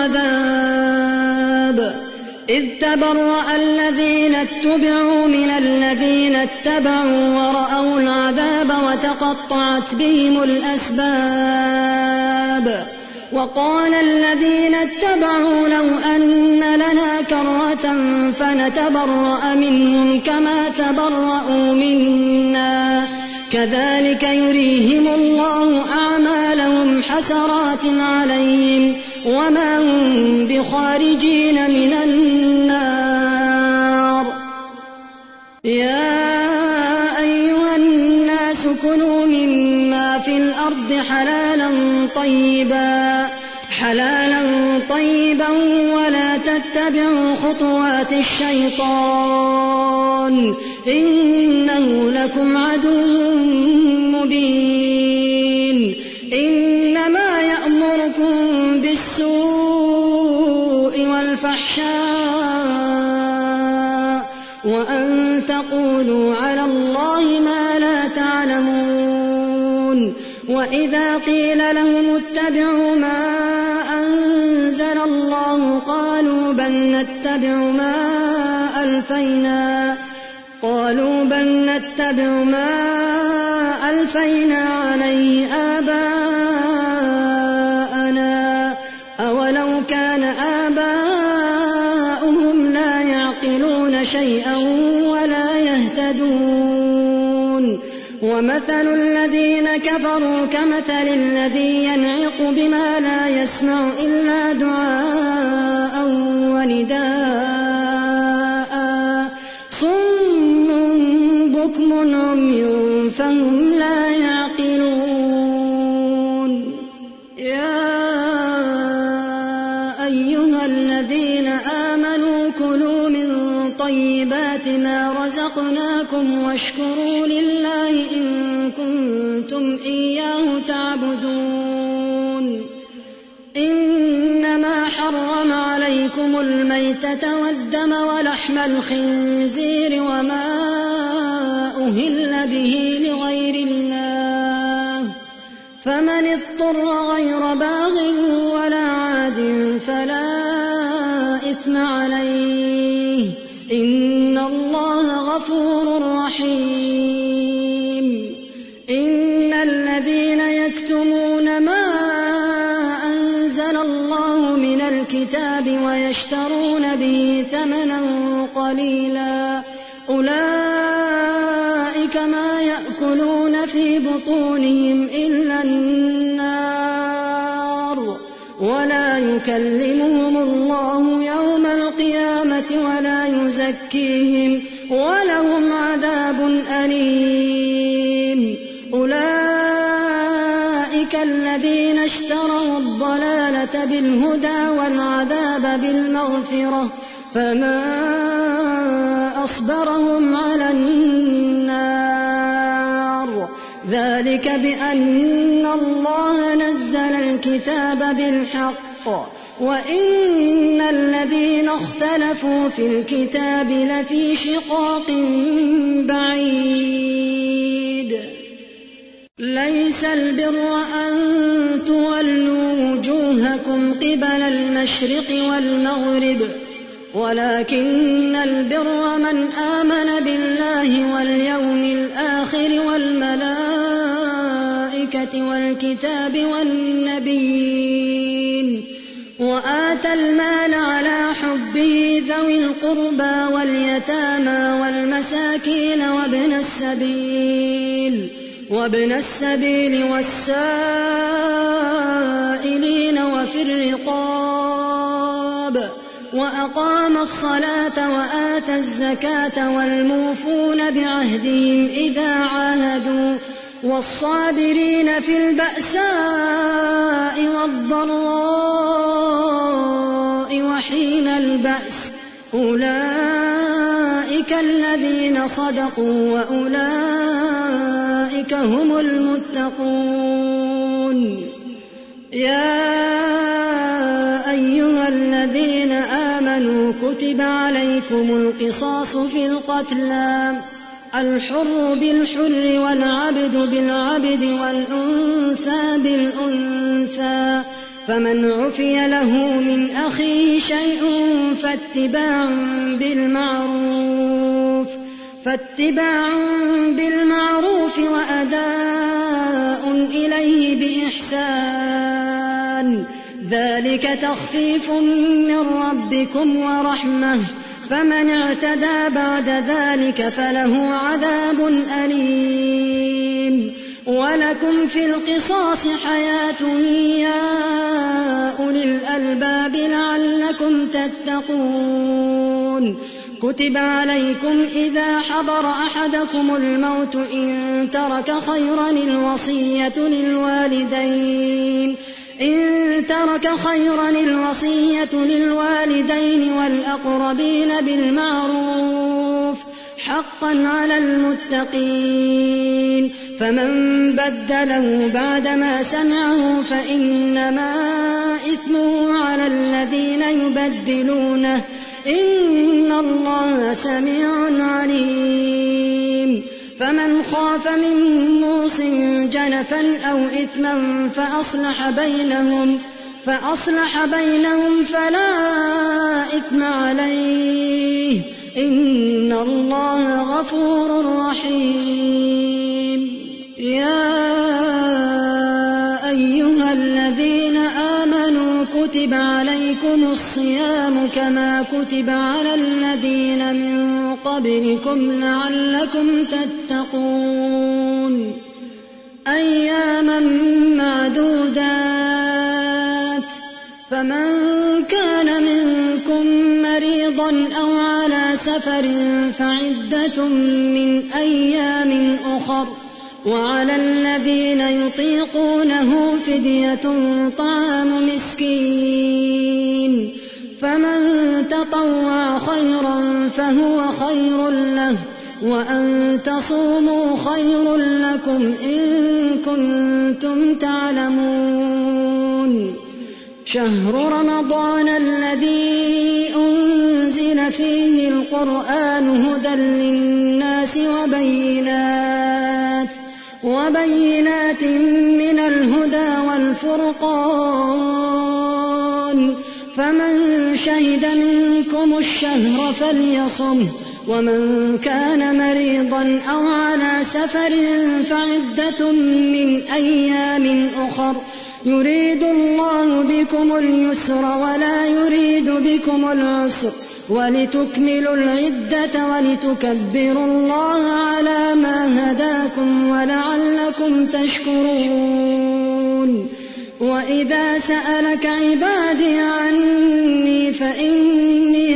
العذاب. إذ تبرأ الذين اتبعوا من الذين اتبعوا ورأوا العذاب وتقطعت بهم الأسباب وقال الذين اتبعوا لو أن لنا كرة فنتبرأ منهم كما تبرأوا منا كذلك يريهم الله أعمالهم حسرات عليهم وما هم بخارجين من النار. يا أيها الناس كلوا مما في الأرض حلالا طيبا حلالا طيبا ولا تتبعوا خطوات الشيطان إنه لكم عدو مبين. إنما يأمركم بالسوء والفحشاء وأن تقولوا على الله ما لا تعلمون. وإذا قيل لهم اتبعوا ما أنزل الله قالوا بل نتبع ما ألفينا قالوا بل نتبع ما ألفينا عليه آباءنا أولو كان آباؤهم لا يعقلون شيئا ولا يهتدون. ومثل الذين كفروا كمثل الذي ينعق بما لا يسمع إلا دعاء ونداء صم بكم عمي فهم لا يعقلون. يا أيها الذين آمنوا كلوا من طيبات ما رزقناكم واشكروا لله إن كنتم إياه تعبدون. إنما حرم عليكم الميتة والدم ولحم الخنزير وما أهل به لغير الله فمن اضطر غير باغ ولا عاد فلا إثم عليه إن الله غفور رحيم. إن الذين يكتمون ما أنزل الله من الكتاب ويشترون به ثمنا قليلا أولئك ما يأكلون في بطونهم إلا النار ولا يكلمهم الله يوم القيامة ولا يزكيهم ولهم عذاب أليم. أولئك الذين اشتروا الضلالة بالهدى والعذاب بالمغفرة فما أصبرهم على النار ذلك بأن الله نزل الكتاب بالحق وإن الذين اختلفوا في الكتاب لفي شقاق بعيد. ليس البر أن تولوا وجوهكم قبل المشرق والمغرب ولكن البر من آمن بالله واليوم الآخر والملائكة والكتاب والنبيين وآتى المال على حبه ذوي القربى واليتامى والمساكين وابن السبيل وابن السبيل والسائلين وفي الرقاب وأقام الصلاة وآتى الزكاة والموفون بعهدهم إذا عاهدوا والصابرين في البأساء والضراء وحين البأس أولئك الذين صدقوا وأولئك هم المتقون. يا أيها الذين آمنوا كتب عليكم القصاص في القتلى الحر بالحر والعبد بالعبد والأنثى بالأنثى فمن عفي له من أخيه شيء فاتباع بالمعروف فاتباع بالمعروف وأداء إليه بإحسان ذلك تخفيف من ربكم ورحمة، فمن اعتدى بعد ذلك فله عذاب أليم. ولكم في القصاص حياة يا أولي الألباب لعلكم تتقون. كتب عليكم إذا حضر أحدكم الموت إن ترك خيرا الوصية للوالدين إن ترك خيرا الوصية للوالدين والأقربين بالمعروف حقا على المتقين. فمن بدله بعدما سمعه فإنما إثمه على الذين يبدلونه، إن الله سميع عليم. فمن خاف من موص جنفا أو إثما فأصلح بينهم فأصلح بينهم فلا إثم عليه، إن الله غفور رحيم. يا أيها الذين آمنوا كتب عليكم الصيام كما كتب على الذين من قبلكم لعلكم تتقون. أياما معدودات، فمن كان منكم مريضا أو على سفر فعدة من أيام أخر، وعلى الذين يطيقونه فدية طعام مسكين، فمن تطوع خيرا فهو خير له، وأن تصوموا خير لكم إن كنتم تعلمون. شهر رمضان الذي أنزل فيه القرآن هدى للناس وبينات وبينات من الهدى والفرقان، فمن شهد منكم الشهر فليصمه، ومن كان مريضا أو على سفر فعدة من أيام أخر، يريد الله بكم اليسر ولا يريد بكم العسر، ولتكملوا العدة ولتكبروا الله على ما هداكم ولعلكم تشكرون. وإذا سألك عبادي عني فإني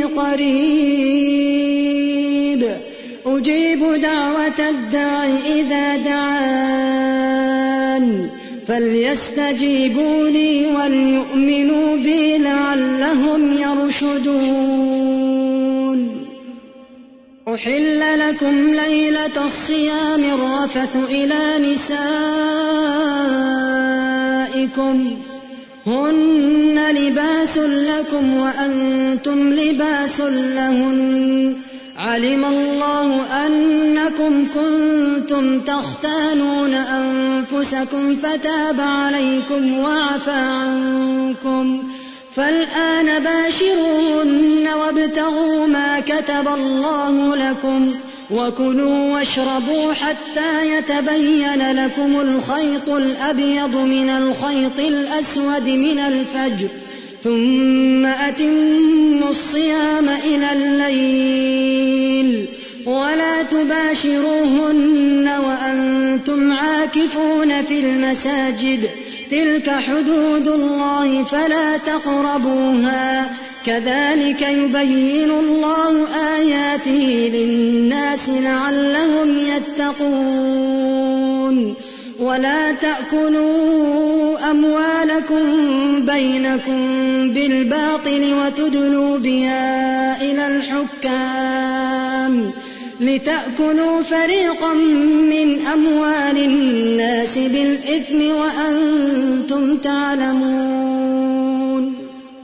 قريب أجيب دعوة الداع إذا دعان، فليستجيبوا لي وليؤمنوا بي لعلهم يرشدون. أحل لكم ليلة الصيام الرفث إلى نسائكم هن لباس لكم وأنتم لباس لهن، علم الله أنكم كنتم تختانون أنفسكم فتاب عليكم وعفى عنكم، فالآن باشروهن وابتغوا ما كتب الله لكم، وكلوا واشربوا حتى يتبين لكم الخيط الأبيض من الخيط الأسود من الفجر، ثم أتموا الصيام إلى الليل، ولا تباشروهن وأنتم عاكفون في المساجد، تلك حدود الله فلا تقربوها، كذلك يبين الله آياته للناس لعلهم يتقون. ولا تأكلوا أموالكم بينكم بالباطل وتدلوا بها إلى الحكام لتأكلوا فريقا من أموال الناس بالإثم وأنتم تعلمون.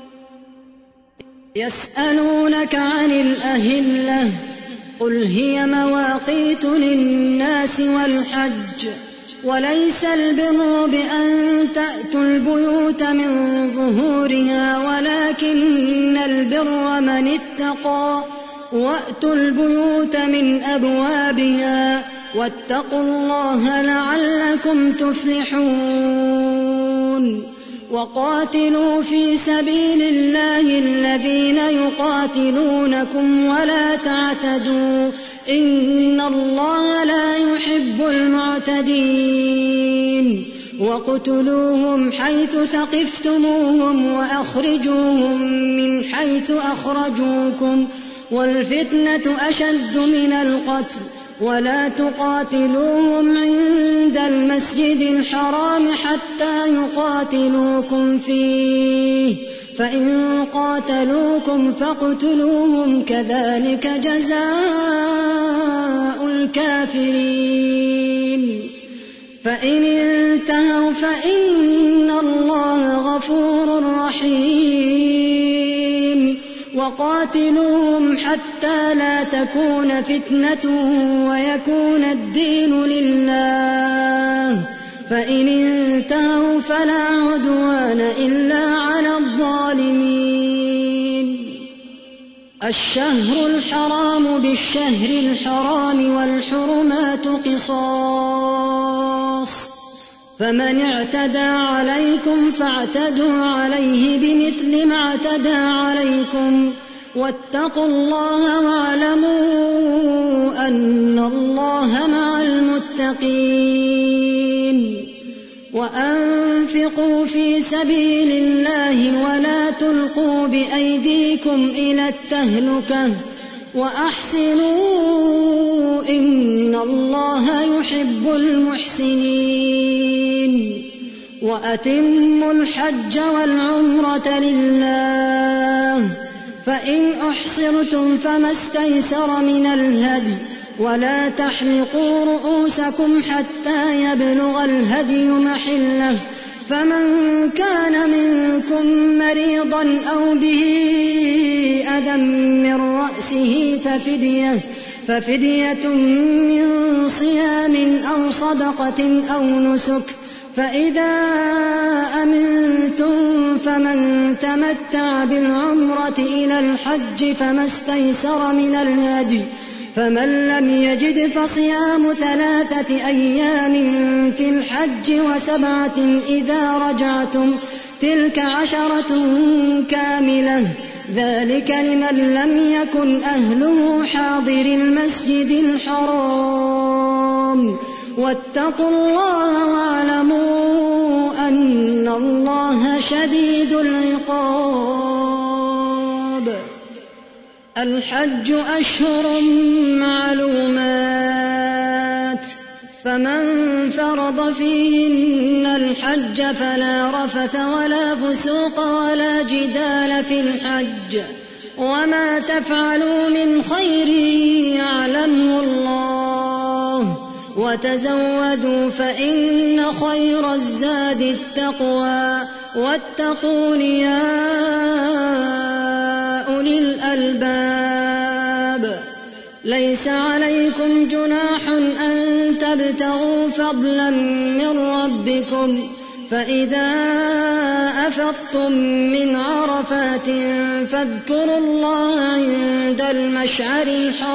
يسألونك عن الأهلة قل هي مواقيت للناس والحج، وليس البر بأن تأتوا البيوت من ظهورها ولكن البر من اتقى، وأتوا البيوت من أبوابها واتقوا الله لعلكم تفلحون. وقاتلوا في سبيل الله الذين يقاتلونكم ولا تعتدوا إن الله لا يحب المعتدين وقتلوهم حيث ثقفتموهم وأخرجوهم من حيث أخرجوكم والفتنة أشد من القتل ولا تقاتلوهم عند المسجد الحرام حتى يقاتلوكم فيه فإن قاتلوكم فاقتلوهم كذلك جزاء الكافرين فإن انتهوا فإن الله غفور رحيم وقاتلوهم حتى لا تكون فتنة ويكون الدين لله فإن انتهوا فلا عدوان إلا على الظالمين الشهر الحرام بالشهر الحرام والحرمات قصاص فمن اعتدى عليكم فاعتدوا عليه بمثل ما اعتدى عليكم واتقوا الله واعلموا أن الله مع المتقين وأنفقوا في سبيل الله ولا تلقوا بأيديكم إلى التهلكة وأحسنوا إن الله يحب المحسنين وأتموا الحج والعمرة لله فإن أحصرتم فما استيسر من الهدي ولا تحلقوا رؤوسكم حتى يبلغ الهدي محله فمن كان منكم مريضا أو به أذى من رأسه ففدية, ففدية من صيام أو صدقة أو نسك فإذا أمنتم فمن تمتع بالعمرة إلى الحج فما استيسر من الهدي فمن لم يجد فصيام ثلاثة أيام في الحج وسبعة إذا رجعتم تلك عشرة كاملة ذلك لمن لم يكن أهله حاضر المسجد الحرام واتقوا الله واعلموا أن الله شديد العقاب الحج أشهر معلومات فمن فرض فيهن الحج فلا رفث ولا فسوق ولا جدال في الحج وما تفعلوا من خير يعلمه الله وتزودوا فإن خير الزاد التقوى واتقون يا أولي الألباب ليس عليكم جناح أن تبتغوا فضلا من ربكم فإذا أفضتم من عرفات فاذكروا الله عند المشعر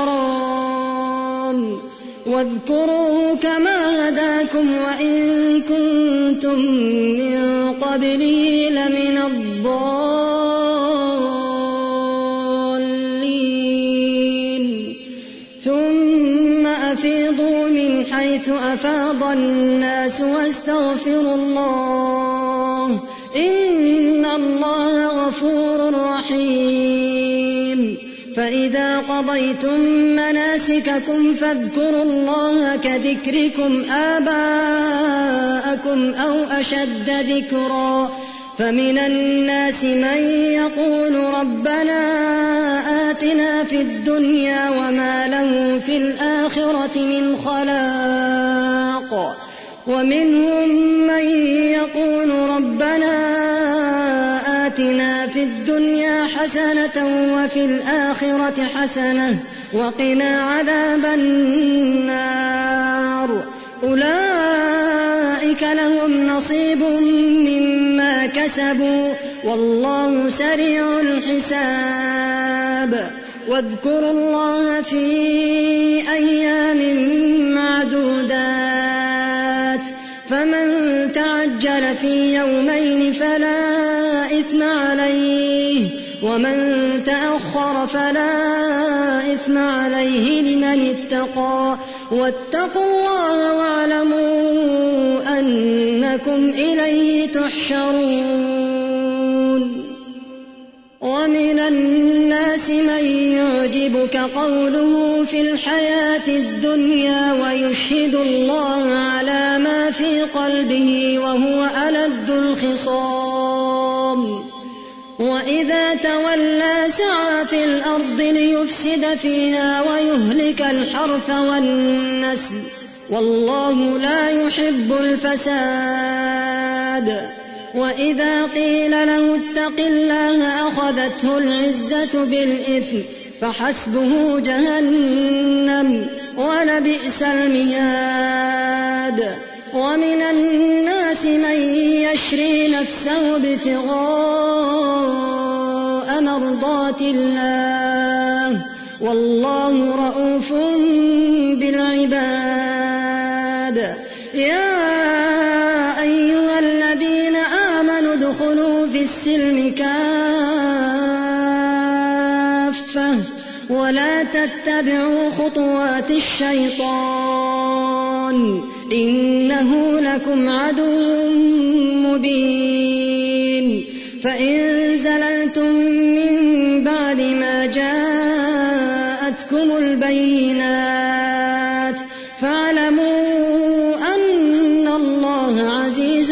الحرام واذكروه كما هداكم وإن كنتم من قبله لمن الضالين ثم أفيضوا من حيث أفاض الناس واستغفروا الله إن الله غفور رحيم فإذا قضيتم مناسككم فاذكروا الله كذكركم آباءكم أو أشد ذكرا فمن الناس من يقول ربنا آتنا في الدنيا وما له في الآخرة من خلاق ومنهم من يقول ربنا آتنا في الدنيا حسنة وفي الآخرة حسنة وقنا عذاب النار أولئك لهم نصيب مما كسبوا والله سريع الحساب واذكروا الله في أيام معدودات فمن تعجل في يومين فلا إثم عليه، ومن تأخر فلا إثم عليه لمن اتقى. واتقوا الله واعلموا أنكم إليه تحشرون. ومن الناس من يعجبك قوله في الحياة الدنيا ويشهد الله على ما في قلبه وهو ألد الخصام، وإذا تولى سعى في الأرض ليفسد فيها ويهلك الحرث والنسل، والله لا يحب الفساد. وإذا قيل له اتق الله أخذته العزة بالإثم فحسبه جهنم ولبئس المهاد. ومن الناس من يشري نفسه ابتغاء مرضات الله، والله رؤوف بالعباد. يا أيها الذين آمنوا ادخلوا في السلم كافة ولا تتبعوا خطوات الشيطان، إنه لكم عدو مبين. فإن زللتم من بعد ما جاءتكم البينات فاعلموا أن الله عزيز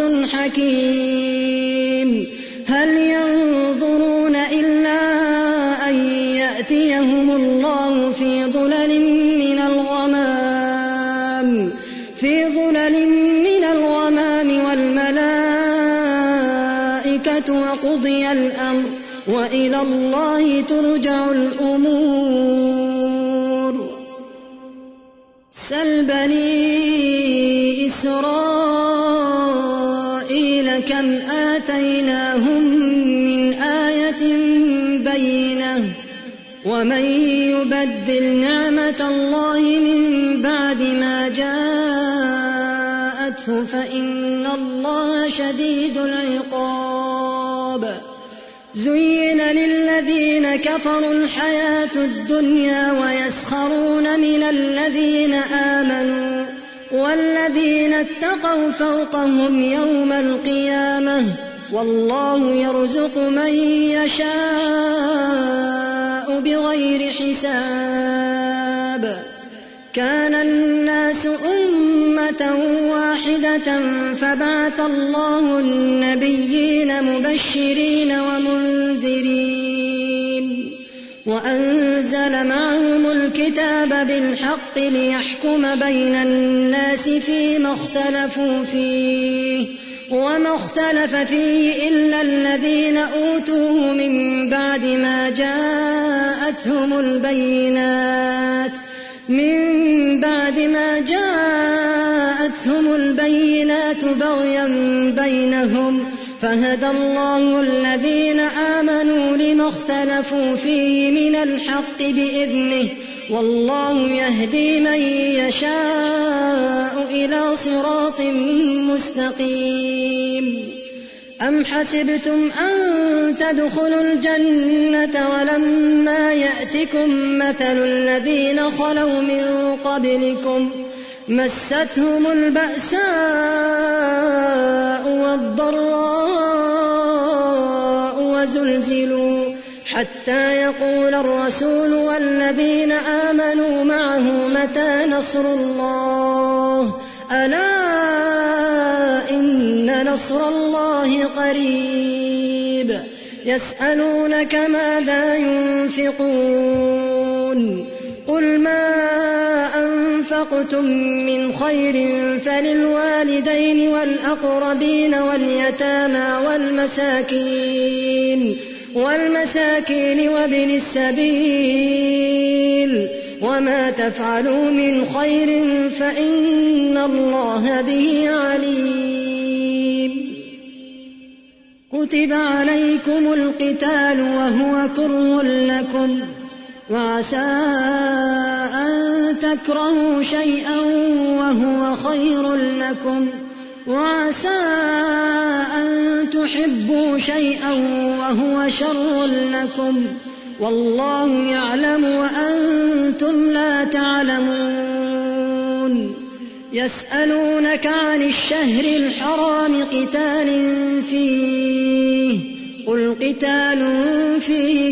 حكيم. هل ينظرون إلا أن يأتيهم الله في ظلل من الغمام في ظلل من الغمام والملائكة وقضي الأمر وإلى الله ترجع الأمور. سل بني إسرائيل كم آتيناهم من آية بينة، ومن يبدل نعمة الله من بعد ما جاءته فإن الله شديد العقاب. زين للذين كفروا الحياة الدنيا ويسخرون من الذين آمنوا، والذين اتقوا فوقهم يوم القيامة، والله يرزق من يشاء بغير حساب. كان الناس أمة واحدة فبعث الله النبيين مبشرين ومنذرين، وأنزل معهم الكتاب بالحق ليحكم بين الناس فيما اختلفوا فيه، وما اختلف فيه إلا الذين أوتوه من بعد ما جاءتهم البينات من بعد ما جاءتهم البينات بغيا بينهم، فهدى الله الذين آمنوا لما اختلفوا فيه من الحق بإذنه، والله يهدي من يشاء إلى صراط مستقيم. أم حسبتم أن تدخلوا الجنة ولما يأتكم مثل الذين خلوا من قبلكم مستهم البأساء والضراء وزلزلوا حتى يقول الرسول والذين آمنوا معه متى نصر الله، ألا إن نصر الله قريب. يسألونك ماذا ينفقون، قل ما أنفقتم من خير فللوالدين والأقربين واليتامى والمساكين والمساكين وابن السبيل، وما تفعلوا من خير فإن الله به عليم. كتب عليكم القتال وهو كره لكم، وعسى أن تكرهوا شيئا وهو خير لكم، وعسى أن تحبوا شيئا وهو شر لكم والله يعلم وأنتم لا تعلمون. يسألونك عن الشهر الحرام قتال فيه قل قتال فيه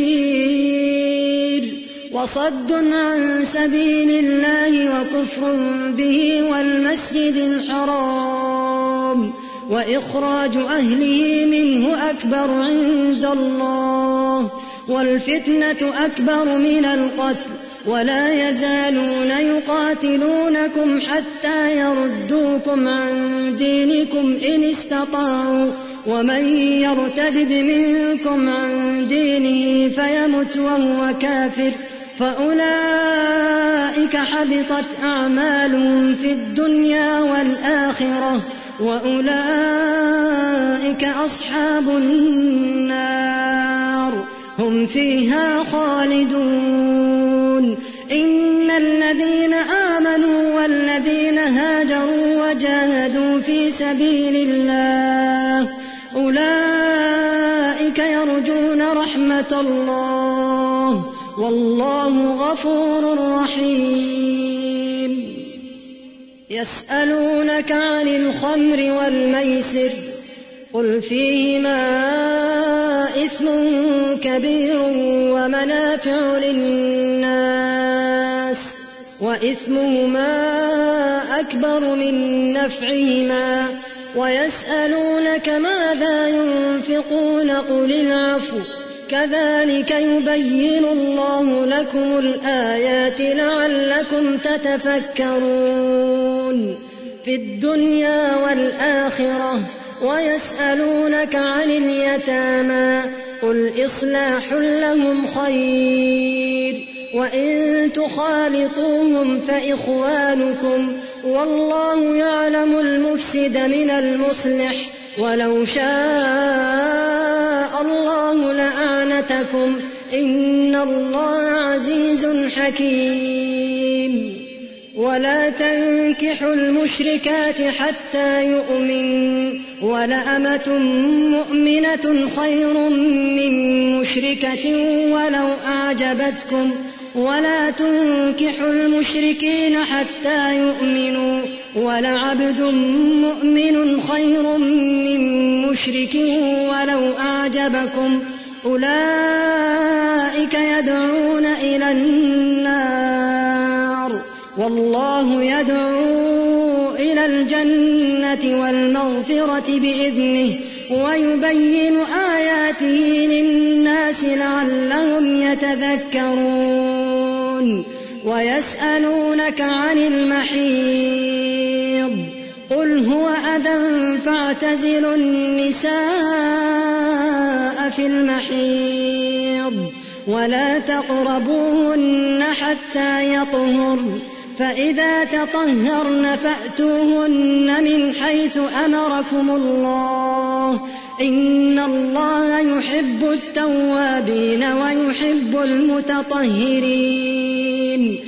كبير وصد عن سبيل الله وكفر به والمسجد الحرام وإخراج أهله منه أكبر عند الله والفتنة أكبر من القتل ولا يزالون يقاتلونكم حتى يردوكم عن دينكم إن استطاعوا ومن يرتد منكم عن دينه فيمت وهو كافر فأولئك حبطت أعمالهم في الدنيا والآخرة وأولئك أصحاب النار هم فيها خالدون. إن الذين آمنوا والذين هاجروا وجاهدوا في سبيل الله أولئك يرجون رحمة الله والله غفور رحيم. يسألونك عن الخمر والميسر قل فيهما إثم كبير ومنافع للناس وإثمهما أكبر من نفعهما ويسألونك ماذا ينفقون قل العفو كذلك يبين الله لكم الآيات لعلكم تتفكرون في الدنيا والآخرة. ويسألونك عن اليتامى قل إصلاح لهم خير وإن تخالطوهم فإخوانكم والله يعلم المفسد من المصلح ولو شاء الله لأعنتكم إن الله عزيز حكيم. ولا تنكحوا المشركات حتى يؤمنوا ولأمة مؤمنة خير من مشركة ولو أعجبتكم ولا تنكحوا المشركين حتى يؤمنوا ولعبد مؤمن خير من مشرك ولو أعجبكم أولئك يدعون إلى النار والله يدعو إلى الجنة والمغفرة بإذنه ويبين آياته للناس لعلهم يتذكرون. ويسألونك عن المحيض قل هو أذى فاعتزلوا النساء في المحيض ولا تقربوهن حتى يطهرن فإذا تطهرن فأتوهن من حيث أمركم الله إن الله يحب التوابين ويحب المتطهرين.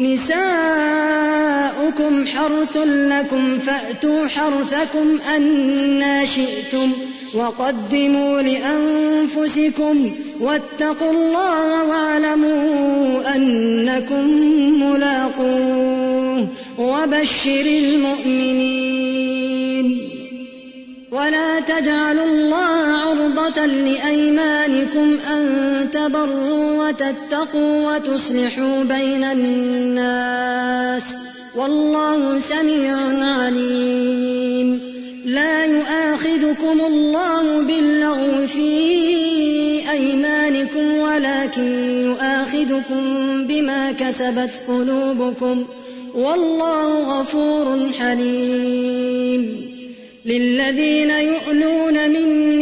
نساؤكم حرث لكم فأتوا حرثكم أنى شئتم وقدموا لأنفسكم واتقوا الله واعلموا أنكم ملاقوه وبشر المؤمنين. ولا تجعلوا الله عرضة لأيمانكم أن تبروا وتتقوا وتصلحوا بين الناس والله سميع عليم. لا يؤاخذكم الله باللغو في أيمانكم ولكن يؤاخذكم بما كسبت قلوبكم والله غفور حليم. للذين يؤلون من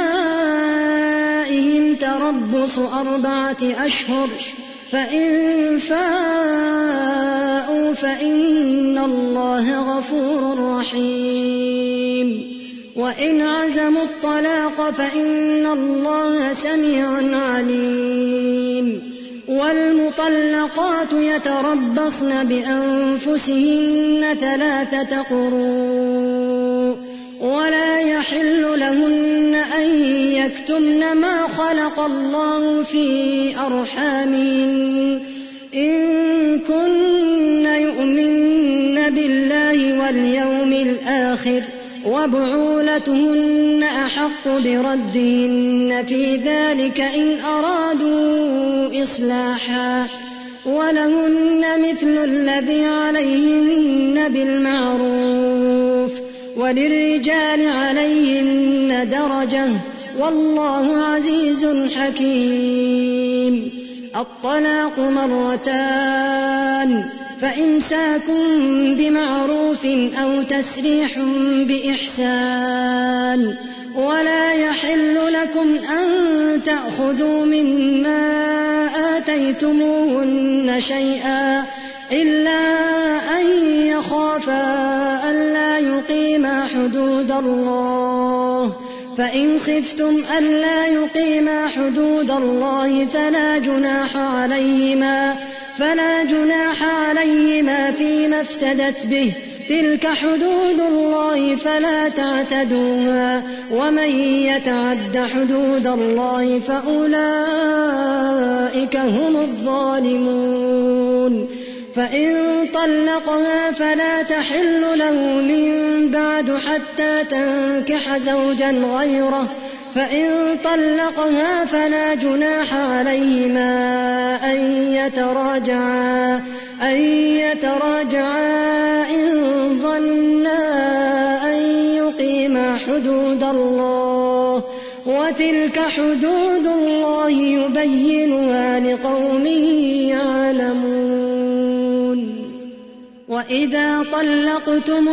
نسائهم تربص أربعة أشهر فإن فاءوا فإن الله غفور رحيم. وإن عزموا الطلاق فإن الله سميع عليم. والمطلقات يتربصن بأنفسهن ثلاثة قروء ولا يحل لهن أن يكتمن ما خلق الله في أرحامهن إن كن يؤمن بالله واليوم الآخر وبعولتهن أحق بردهن في ذلك إن أرادوا إصلاحا ولهن مثل الذي عليهن بالمعروف وللرجال عليهن درجة والله عزيز حكيم. الطلاق مرتان فإمساك بمعروف أو تسريح بإحسان ولا يحل لكم أن تأخذوا مما آتيتموهن شيئا إلا أن يخافا ألا يقيما حدود الله فإن خفتم ألا يقيما حدود الله فلا جناح عليهما فلا جناح عليهما فيما افتدت به تلك حدود الله فلا تعتدوها ومن يتعد حدود الله فأولئك هم الظالمون. فإن طلقها فلا تحل له من بعد حتى تنكح زوجا غيره فإن طلقها فلا جناح عليهما أن يتراجعا أن يتراجعا إن ظنا أن يقيما حدود الله وتلك حدود الله يبينها لقوم يعلمون. وإذا طلقتم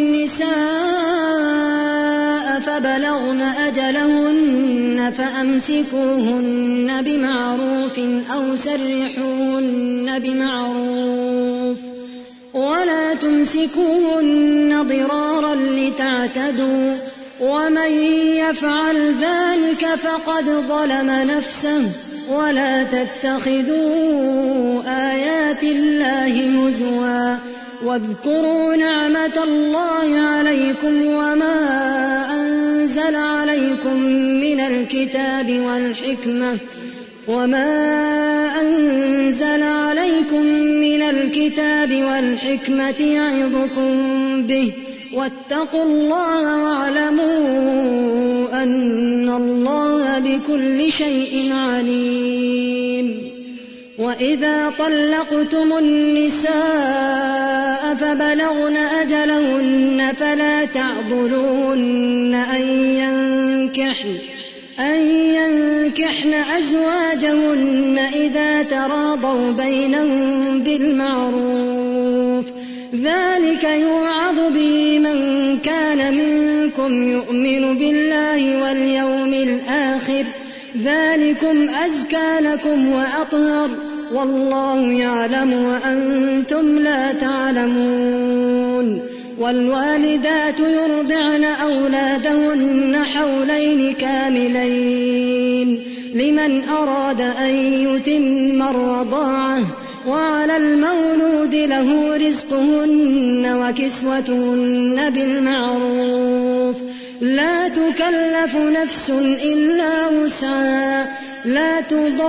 النساء فبلغن أجلهن فأمسكوهن بمعروف أو سرحوهن بمعروف ولا تمسكوهن ضرارا لتعتدوا ومن يفعل ذلك فقد ظلم نفسه ولا تتخذوا آيات الله هزوا واذكروا نعمة الله عليكم وما أنزل عليكم من الكتاب والحكمة وما أنزل عليكم من الكتاب والحكمة يعظكم به واتقوا الله واعلموا أن الله بكل شيء عليم. وإذا طلقتم النساء فبلغن أجلهن فلا تعضلوهن أن ينكحن أن ينكحن أزواجهن إذا تراضوا بينهم بالمعروف ذلك يوعظ به من كان منكم يؤمن بالله واليوم الآخر ذلكم أزكى لكم وأطهر والله يعلم وأنتم لا تعلمون. والوالدات يرضعن أولادهن حولين كاملين لمن أراد أن يتم الرضاعة وعلى المولود له رزقهن وكسوتهن بالمعروف لا تكلف نفس إلا وسعها لا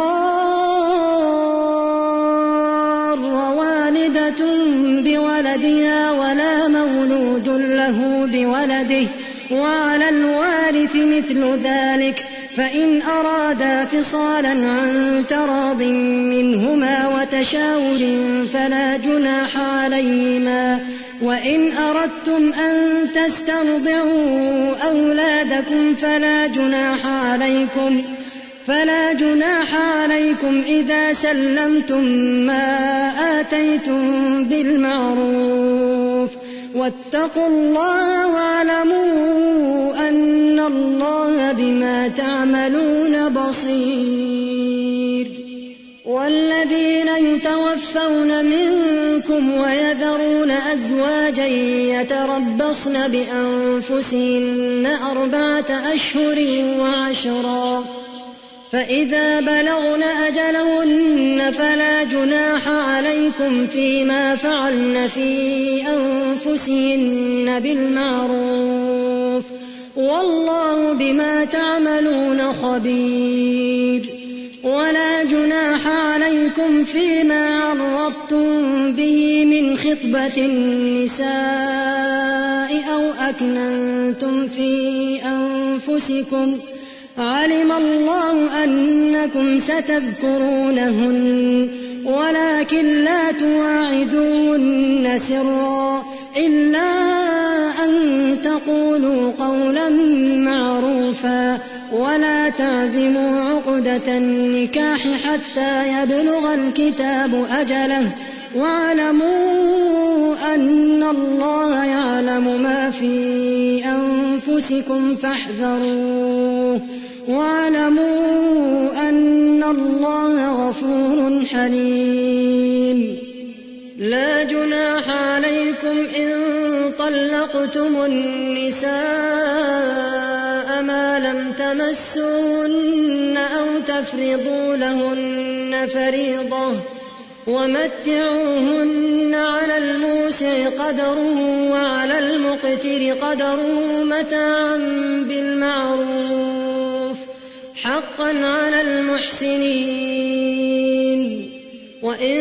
تضار والدة بولدها ولا مولود له بولده وعلى الوارث مثل ذلك فإن أرادا فصالا عن تراض منهما وتشاور فلا جناح عليهما. وإن أردتم أن تسترضعوا أولادكم فلا جناح عليكم فلا جناح عليكم إذا سلمتم ما آتيتم بالمعروف واتقوا الله واعلموا أن الله بما تعملون بصير. والذين يتوفون منكم ويذرون أزواجا يتربصن بأنفسهن أربعة أشهر وعشرا فإذا بلغن أجلهن فلا جناح عليكم فيما فعلن في أنفسهن بالمعروف والله بما تعملون خبير. ولا جناح عليكم فيما عرضتم به من خطبة النساء أو أكننتم في أنفسكم، علم الله أنكم ستذكرونهن ولكن لا تواعدوهن سرا إلا أن تقولوا قولا معروفا، ولا تعزموا عقدة النكاح حتى يبلغ الكتاب أجله، واعلموا أن الله يعلم ما في أنفسكم فاحذروه، واعلموا أن الله غفور حليم. لا جناح عليكم إن طلقتم النساء ما لم تمسوهن أو تفرضوا لهن فريضة، ومتعوهن على الموسع قدره وعلى المقتر قدره متاعا بالمعروف حقا على المحسنين. وإن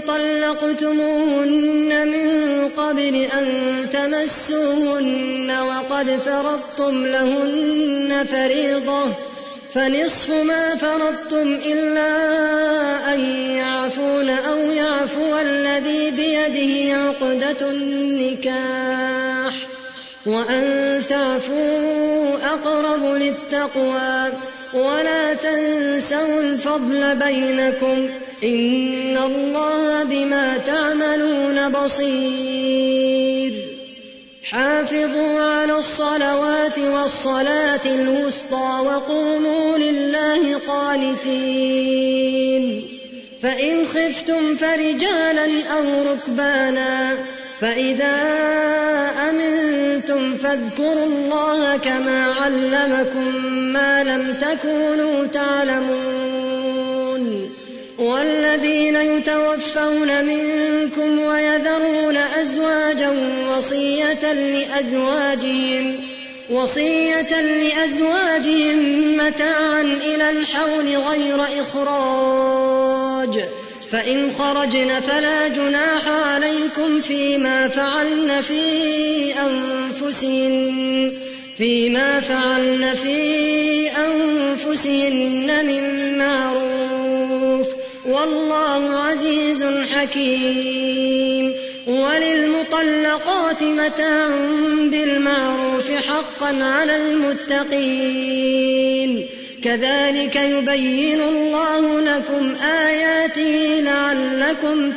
طلقتموهن من قبل أن تمسوهن وقد فرضتم لهن فريضة فنصف ما فرضتم إلا أن يعفون أو يعفو الذي بيده عقدة النكاح، وأن تعفوا أقرب للتقوى. ولا تنسوا الفضل بينكم، إن الله بما تعملون بصير. حافظوا على الصلوات والصلاة الوسطى وقوموا لله قانتين. فإن خفتم فرجالا أو ركبانا، فإذا أمنتم فاذكروا الله كما علمكم ما لم تكونوا تعلمون. والذين يتوفون منكم ويذرون أزواجا وصية لأزواجهم وصية لأزواجهم متاعا إلى الحول غير إخراج، فإن خرجن فلا جناح عليكم فيما فعلن في أنفسهن فيما فعلن في أنفسهن من معروف، والله عزيز حكيم. وللمطلقات متاع بالمعروف حقا على المتقين. كذلك يبين الله لكم آياته لعلكم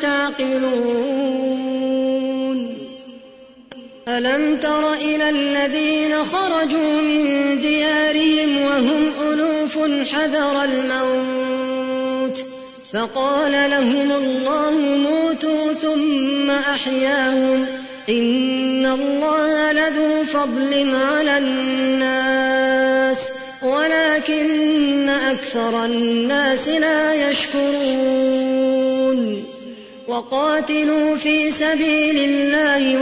تعقلون. ألم تر إلى الذين خرجوا من ديارهم وهم ألوف حذر الموت فقال لهم الله موتوا ثم أحياهم، إن الله لذو فضل على الناس ولكن أكثر الناس لا يشكرون. وقاتلوا في سبيل الله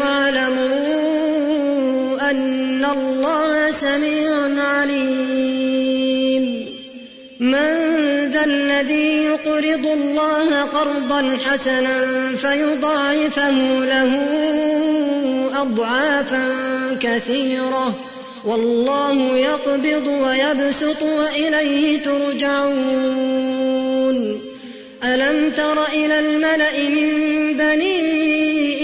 واعلموا أن الله سميع عليم. من ذا الذي يقرض الله قرضا حسنا فيضاعفه له أضعافا كثيرة، والله يقبض ويبسط وإليه ترجعون. ألم تر إلى الملأ من بني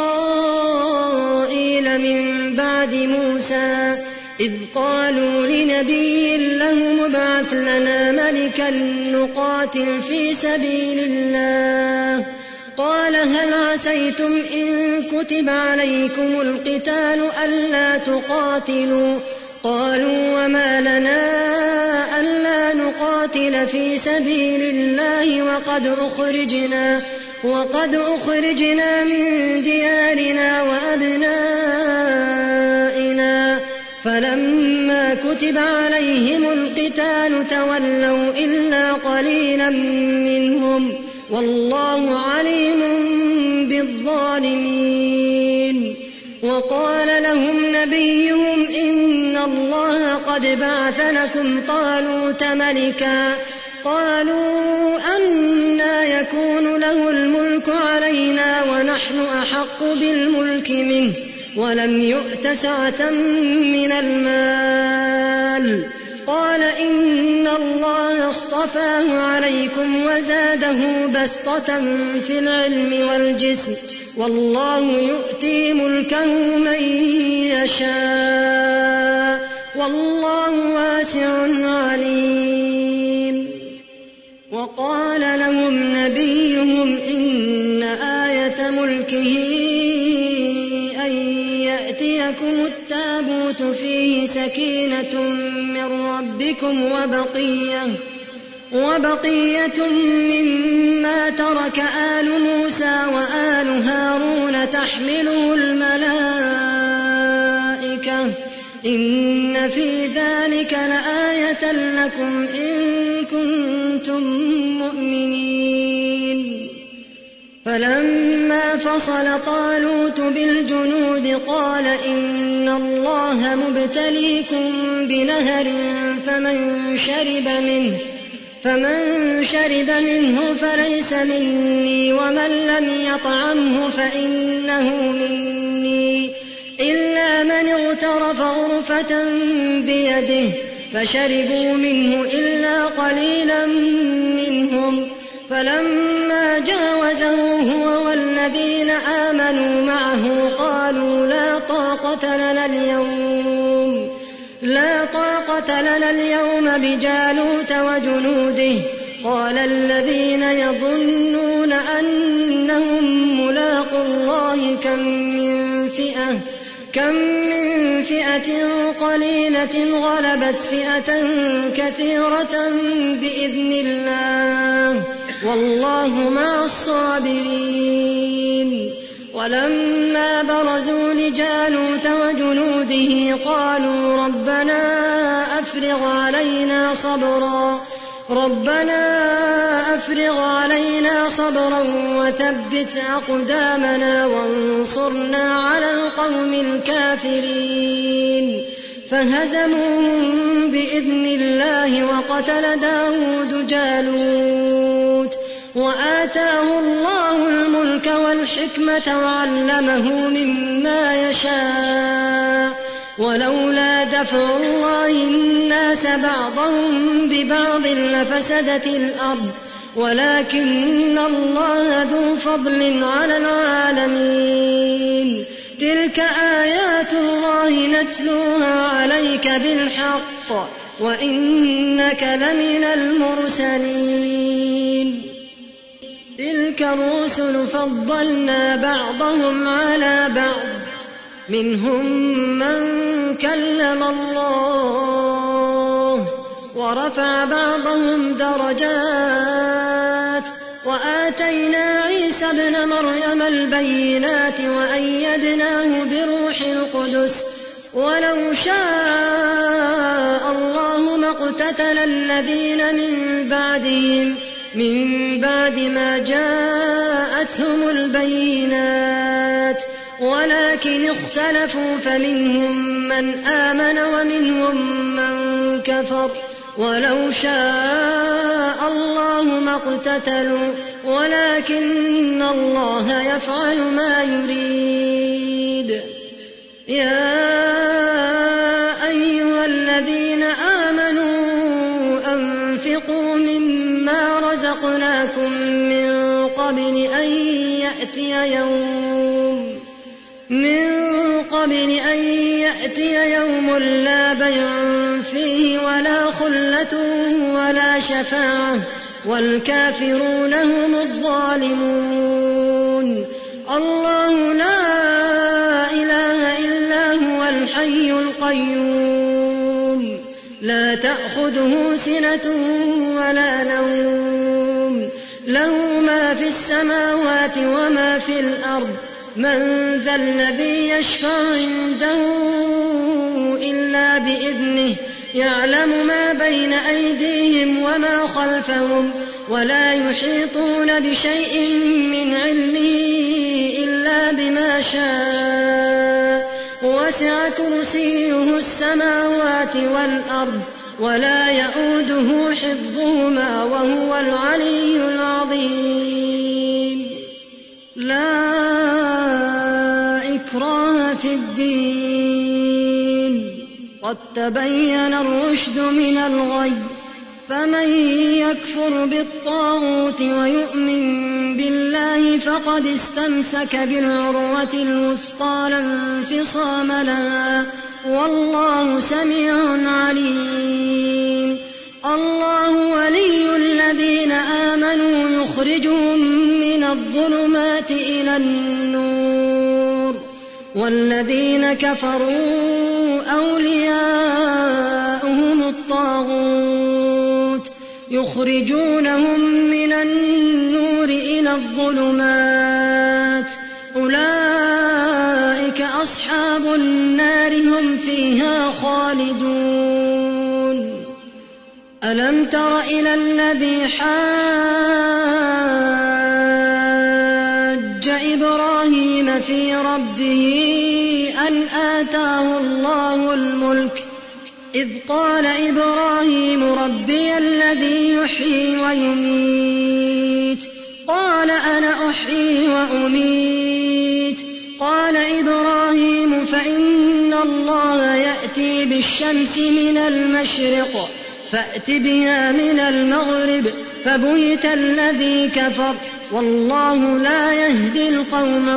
إسرائيل من بعد موسى إذ قالوا لنبي له ابعث لنا ملكا نقاتل في سبيل الله، قال هل عسيتم إن كتب عليكم القتال ألا تقاتلوا؟ قالوا وما لنا ألا نقاتل في سبيل الله وقد أخرجنا وقد أخرجنا من ديارنا وأبنائنا. فلما كتب عليهم القتال تولوا إلا قليلا منهم، والله عليم بالظالمين. وقال لهم نبيهم إن إن الله قد بعث لكم طالوت ملكا قالوا أنى يكون له الملك علينا ونحن أحق بالملك منه ولم يؤت سعة من المال قال إن الله اصطفاه عليكم وزاده بسطة في العلم والجسم والله يؤتي ملكه من يشاء والله واسع عليم. وقال لهم نبيهم إن آية ملكه أن يأتيكم التابوت فيه سكينة من ربكم وبقية وبقية مما ترك آل موسى وآل هارون تحمله الملائكة إن في ذلك لآية لكم إن كنتم مؤمنين. فلما فصل طالوت بالجنود قال إن الله مبتليكم بنهر فمن شرب منه فمن شرب منه فليس مني ومن لم يطعمه فإنه مني إلا من اغترف غرفة بيده فشربوا منه إلا قليلا منهم فلما جاوزه هو والذين آمنوا معه قالوا لا طاقة لنا اليوم لا طاقة لنا اليوم بجالوت وجنوده قال الذين يظنون أنهم ملاقو الله كم من فئة كم من فئة قليلة غلبت فئة كثيرة بإذن الله والله مع الصابرين. ولما برزوا لجالوت وجنوده قالوا ربنا أفرغ علينا صبرا ربنا أفرغ علينا صبرا وثبت أقدامنا وانصرنا على القوم الكافرين فهزموهم بإذن الله وقتل داود جالوت وآتاه الله الملك والحكمة وعلمه مما يشاء ولولا دفع الله الناس بعضهم ببعض لفسدت الأرض ولكن الله ذو فضل على العالمين. تلك آيات الله نتلوها عليك بالحق وإنك لمن المرسلين. تلك الرسل فضلنا بعضهم على بعض منهم من كلم الله ورفع بعضهم درجات وآتينا عيسى ابن مريم البينات وأيدناه بروح القدس ولو شاء الله ما اقتتل الذين من بعدهم من بعد ما جاءتهم البينات ولكن اختلفوا فمنهم من آمن ومنهم من كفر ولو شاء الله ما اقتتلوا ولكن الله يفعل ما يريد. يا أيها الذين آمنوا أنفقوا مما رزقناكم من قبل أن يأتي يوم من قبل أن يأتي يوم لا بيع فيه ولا خلة ولا شفاعة والكافرون هم الظالمون. الله لا إله إلا هو الحي القيوم لا تأخذه سنة ولا نوم له ما في السماوات وما في الأرض من ذا الذي يشفع عنده إلا بإذنه يعلم ما بين أيديهم وما خلفهم ولا يحيطون بشيء من علمه إلا بما شاء وسع كرسيه السماوات والأرض ولا يئوده حفظهما وهو العلي العظيم. لا إكراه في الدين قد تبين الرشد من الغي، فمن يكفر بالطاغوت ويؤمن بالله فقد استمسك بالعروة الوثقى لا انفصام لها، والله سميع عليم. الله ولي الذين آمنوا يخرجهم من الظلمات إلى النور، والذين كفروا أولياؤهم الطاغوت يخرجونهم من النور إلى الظلمات، أولئك أصحاب النار هم فيها خالدون. ألم تر إلى الذي حاج إبراهيم في ربه أن آتاه الله الملك إذ قال إبراهيم ربي الذي يحيي ويميت قال أنا أحيي وأميت قال إبراهيم فإن الله يأتي بالشمس من المشرق فأت بها من المغرب فبهت الذي كفر والله لا يهدي القوم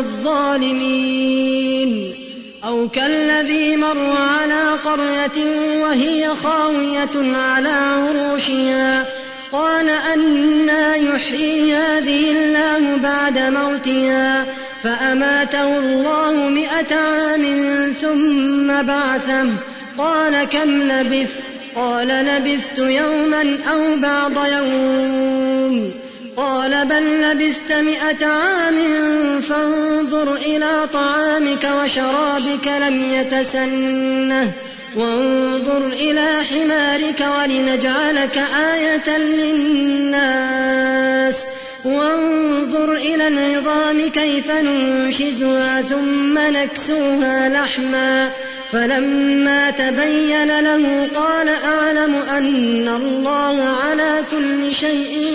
الظالمين. أو كالذي مر على قرية وهي خاوية على عروشها قال أنى يحيي هذه الله بعد موتها فأماته الله مئة عام ثم بعثه قال كم لبثت قال لبثت يوما أو بعض يوم قال بل لبثت مئة عام فانظر إلى طعامك وشرابك لم يتسنه وانظر إلى حمارك ولنجعلك آية للناس وانظر إلى العظام كيف ننشزها ثم نكسوها لحما فلما تبين له قال أعلم أن الله على كل شيء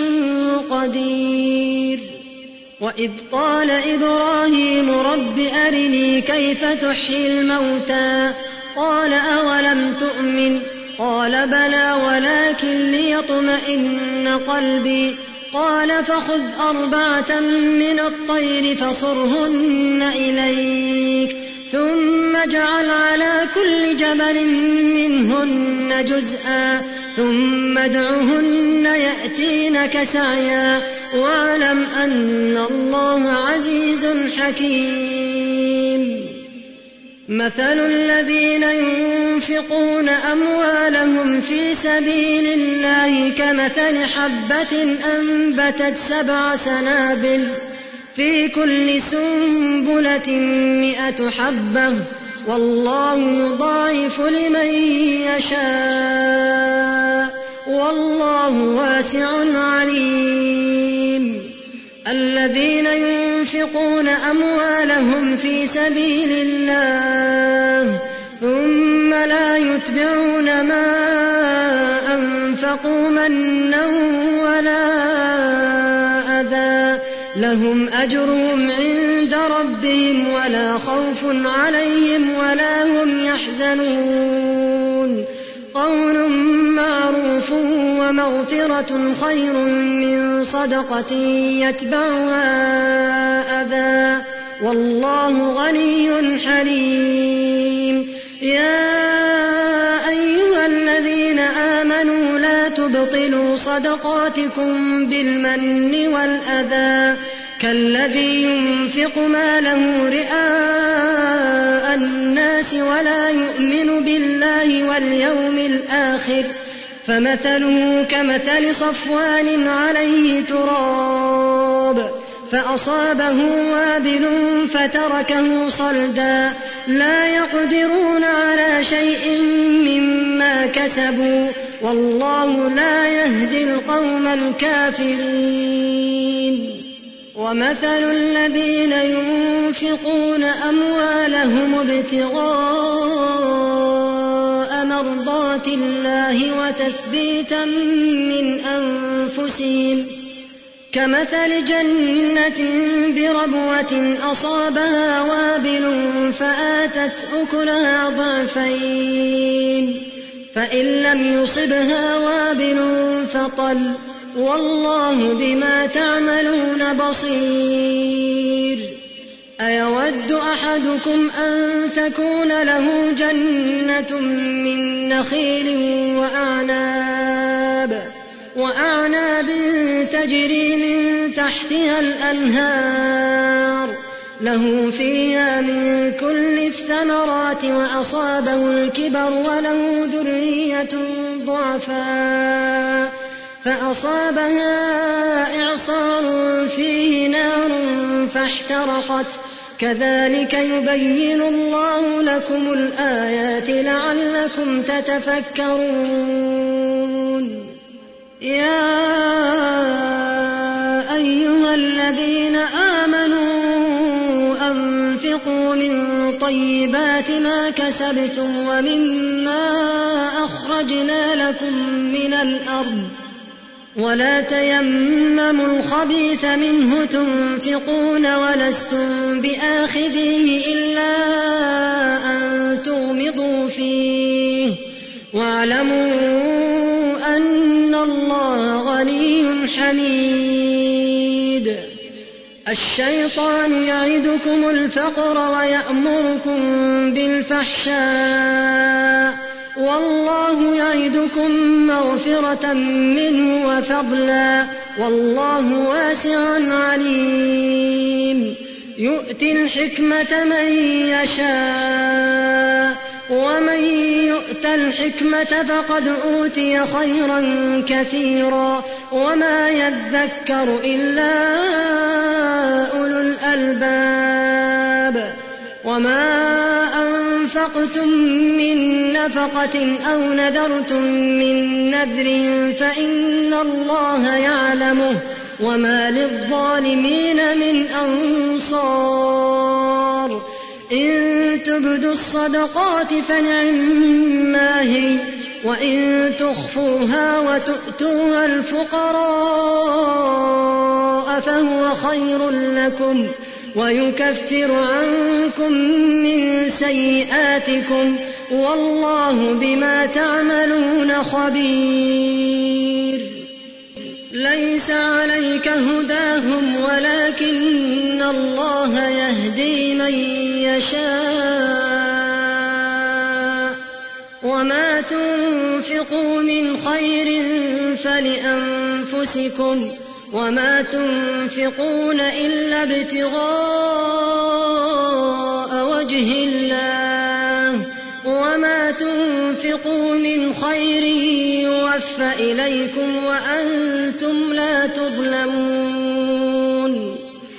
قدير. وإذ قال إبراهيم رب أرني كيف تحيي الموتى قال أولم تؤمن قال بلى ولكن ليطمئن قلبي قال فخذ أربعة من الطير فصرهن إليك ثم اجعل على كل جبل منهن جزءا ثم ادعهن يأتينك سعيا واعلم أن الله عزيز حكيم. مثل الذين ينفقون أموالهم في سبيل الله كمثل حبة أنبتت سبع سنابل في كل سنبلة مئة حبة والله يضاعف لمن يشاء والله واسع عليم. الذين ينفقون أموالهم في سبيل الله ثم لا يتبعون ما أنفقوا منا ولا أذى لهم أجرهم عند ربهم ولا خوف عليهم ولا هم يحزنون. قول معروف ومغفرة خير من صدقة يتبعها أذى والله غني حليم. يا أيها الذين آمنوا لا تبطلوا صدقاتكم بالمن والأذى كالذي ينفق ماله رئاء الناس ولا يؤمن بالله واليوم الآخر فمثله كمثل صفوان عليه تراب فأصابه وابل فتركه صلدا لا يقدرون على شيء مما كسبوا والله لا يهدي القوم الكافرين. ومثل الذين ينفقون أموالهم ابتغاء مرضات الله وتثبيتا من أنفسهم كمثل جنة بربوة أصابها وابل فآتت أكلها ضعفين فإن لم يصبها وابل فطل والله بما تعملون بصير. أيود أحدكم أن تكون له جنة من نخيل وأعناب وأعناب تجري من تحتها الأنهار له فيها من كل الثمرات وأصابه الكبر وله ذرية ضعفاء فأصابها إعصار فيه نار فاحترقت كذلك يبين الله لكم الآيات لعلكم تتفكرون. يا أيها الذين آمنوا أنفقوا من طيبات ما كسبتم ومما أخرجنا لكم من الأرض ولا تيمموا الخبيث منه تنفقون ولستم بآخذيه إلا أن تغمضوا فيه واعلموا أن الله غني حميد. الشيطان يعدكم الفقر ويأمركم بالفحشاء والله يعدكم مغفرة منه وفضلا والله واسع عليم. يؤتي الحكمة من يشاء ومن يؤت الحكمة فقد أوتي خيرا كثيرا وما يذكر إلا أولو الألباب. وما أنفقتم من نفقة أو نذرتم من نذر فإن الله يعلمه وما للظالمين من أنصار. إن تبدوا الصدقات فنعما هي وإن تخفوها وتؤتوها الفقراء فهو خير لكم ويكفر عنكم من سيئاتكم والله بما تعملون خبير. ليس عليك هداهم ولكن الله يهدي من يشاء وما تنفقوا من خير فلأنفسكم وما تنفقون إلا ابتغاء وجه الله وما تنفقوا من خير يوفى إليكم وأنتم لا تظلمون.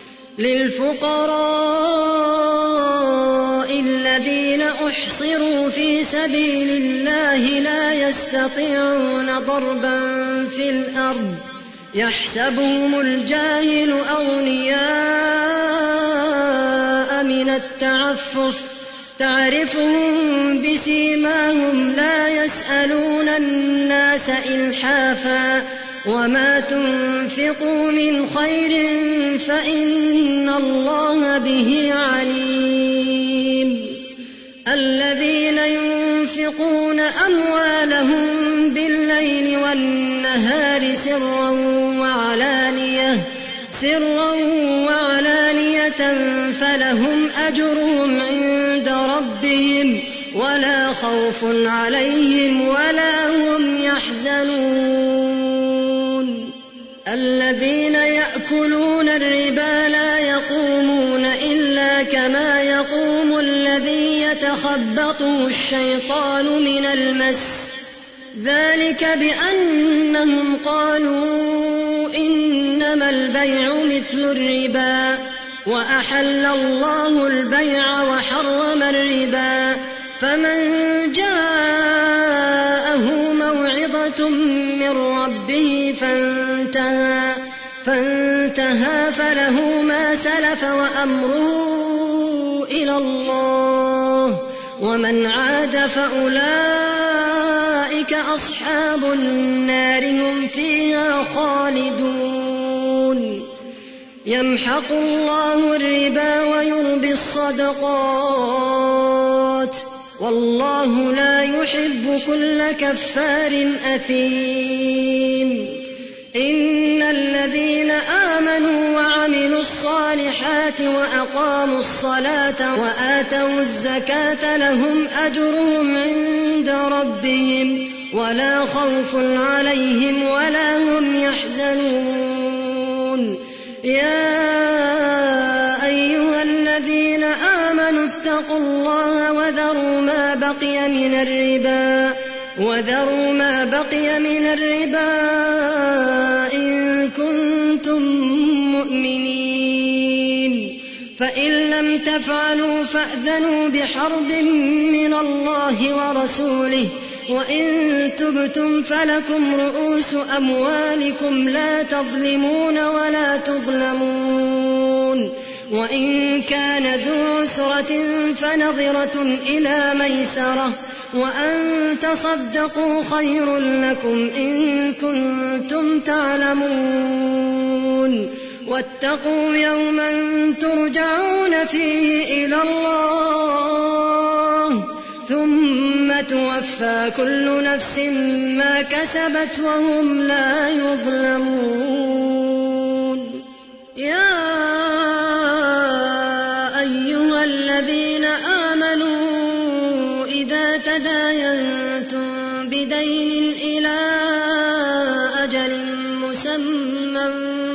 للفقراء الذين أحصروا في سبيل الله لا يستطيعون ضربا في الأرض يحسبهم الجاهل أغنياء من التعفف تعرفهم بسيماهم لا يسألون الناس إلحافا وما تنفقوا من خير فإن الله به عليم. الذين ينفقون أموالهم بالليل والنهار سرا وعلانية سرا وعلانية فلهم أجرهم عند ربهم ولا خوف عليهم ولا هم يحزنون. الذين يأكلون الربا لا يقومون إلا كما يقوم الذي يتخبطه الشيطان من المس ذلك بأنهم قالوا إنما البيع مثل الربا وأحل الله البيع وحرم الربا فمن جاءه موعظة من ربه فانتهى, فانتهى فله ما سلف وأمره إلى الله ومن عاد فأولئك أصحاب النار هم فيها خالدون. يمحق الله الربا ويربي الصدقات والله لا يحب كل كفار أثيم. إن الذين آمنوا وعملوا الصالحات وأقاموا الصلاة وآتوا الزكاة لهم أجرهم عند ربهم ولا خوف عليهم ولا هم يحزنون. يا أيها الذين آمنوا اتقوا الله وذروا ما بقي من الربا وذروا ما بقي من الربا إن كنتم مؤمنين فإن لم تفعلوا فأذنوا بحرب من الله ورسوله وإن تبتم فلكم رؤوس أموالكم لا تظلمون ولا تظلمون. وإن كان ذو عسرة فنظرة إلى ميسرة وأن تصدقوا خير لكم إن كنتم تعلمون. واتقوا يوما ترجعون فيه إلى الله ثم توفى كل نفس ما كسبت وهم لا يظلمون. يا أيها الذين آمنوا إذا تداينتم بدين إلى أجل مسمى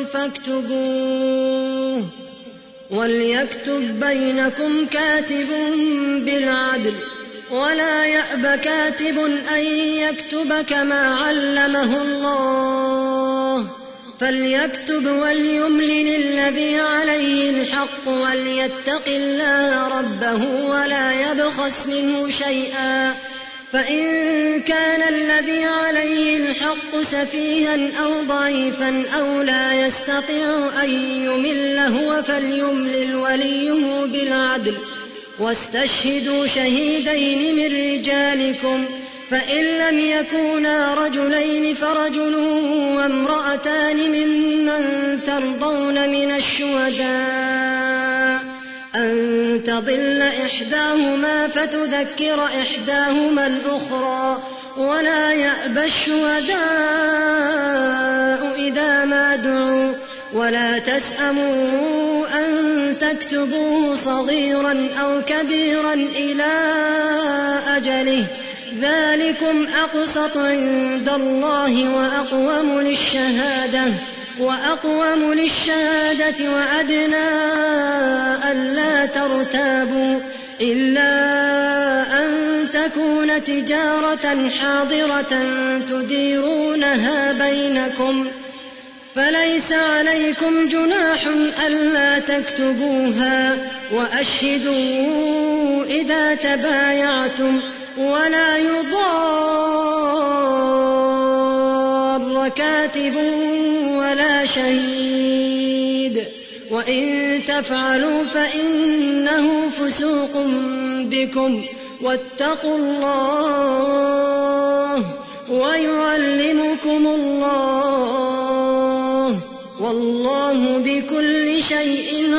فاكتبوه وليكتب بينكم كاتب بالعدل ولا يأب كاتب أن يكتب كما علمه الله فليكتب وليملل الذي عليه الحق وليتق الله ربه ولا يبخس منه شيئا فإن كان الذي عليه الحق سفيها أو ضعيفا أو لا يستطيع أن يمل هو فليملل وليه بالعدل واستشهدوا شهيدين من رجالكم فإن لم يكونا رجلين فرجل وامرأتان ممن ترضون من الشهداء أن تضل إحداهما فتذكر إحداهما الأخرى ولا يأبى الشهداء إذا ما دعوا ولا تسأموا أن تكتبوه صغيرا أو كبيرا إلى أجله ذلكم أقسط عند الله وأقوم للشهادة وأقوم للشهادة وأدنى ألا ترتابوا إلا أن تكون تجارة حاضرة تديرونها بينكم فليس عليكم جناح ألا تكتبوها وأشهدوا إذا تبايعتم ولا يضار كاتب ولا شهيد وإن تفعلوا فإنه فسوق بكم واتقوا الله ويعلمكم الله والله بكل شيء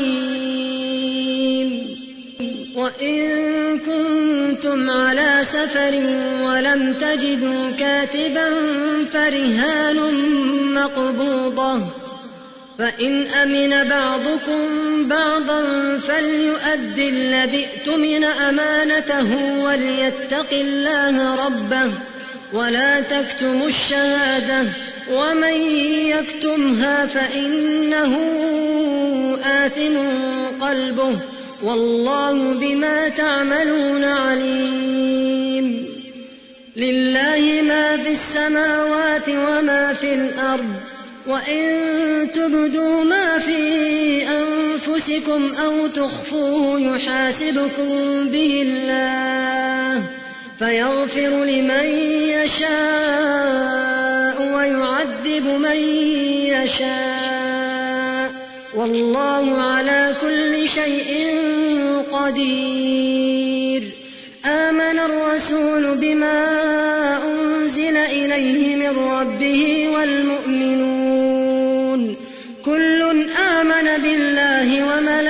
عليم. وإن كنتم على سفر ولم تجدوا كاتبا فرهان مقبوضة فإن أمن بعضكم بعضا فليؤدي الذي اؤتمن أمانته وليتق الله ربه ولا تكتموا الشهادة ومن يكتمها فإنه آثم قلبه والله بما تعملون عليم. لله ما في السماوات وما في الأرض وإن تبدوا ما في أنفسكم أو تخفوه يحاسبكم به الله فيغفر لمن يشاء ويعذب من يشاء والله على كل شيء قدير. آمن الرسول بما أنزل إليه من ربه والمؤمنون كل آمن بالله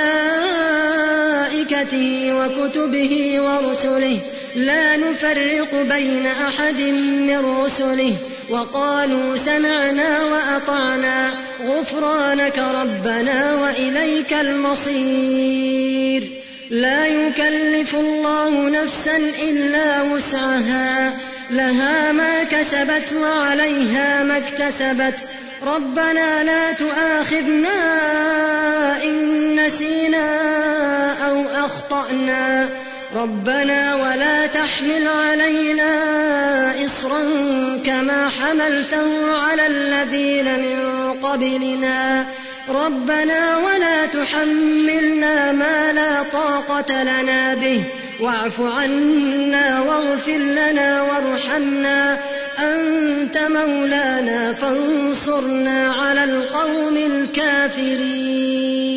وملائكته وكتبه ورسله لا نفرق بين أحد من رسله وقالوا سمعنا وأطعنا غفرانك ربنا وإليك المصير. لا يكلف الله نفسا إلا وسعها لها ما كسبت وعليها ما اكتسبت ربنا لا تؤاخذنا إن نسينا أو أخطأنا ربنا ولا تحمل علينا إصرا كما حملته على الذين من قبلنا ربنا ولا تحملنا ما لا طاقة لنا به واعف عنا واغفر لنا وارحمنا أنت مولانا فانصرنا على القوم الكافرين.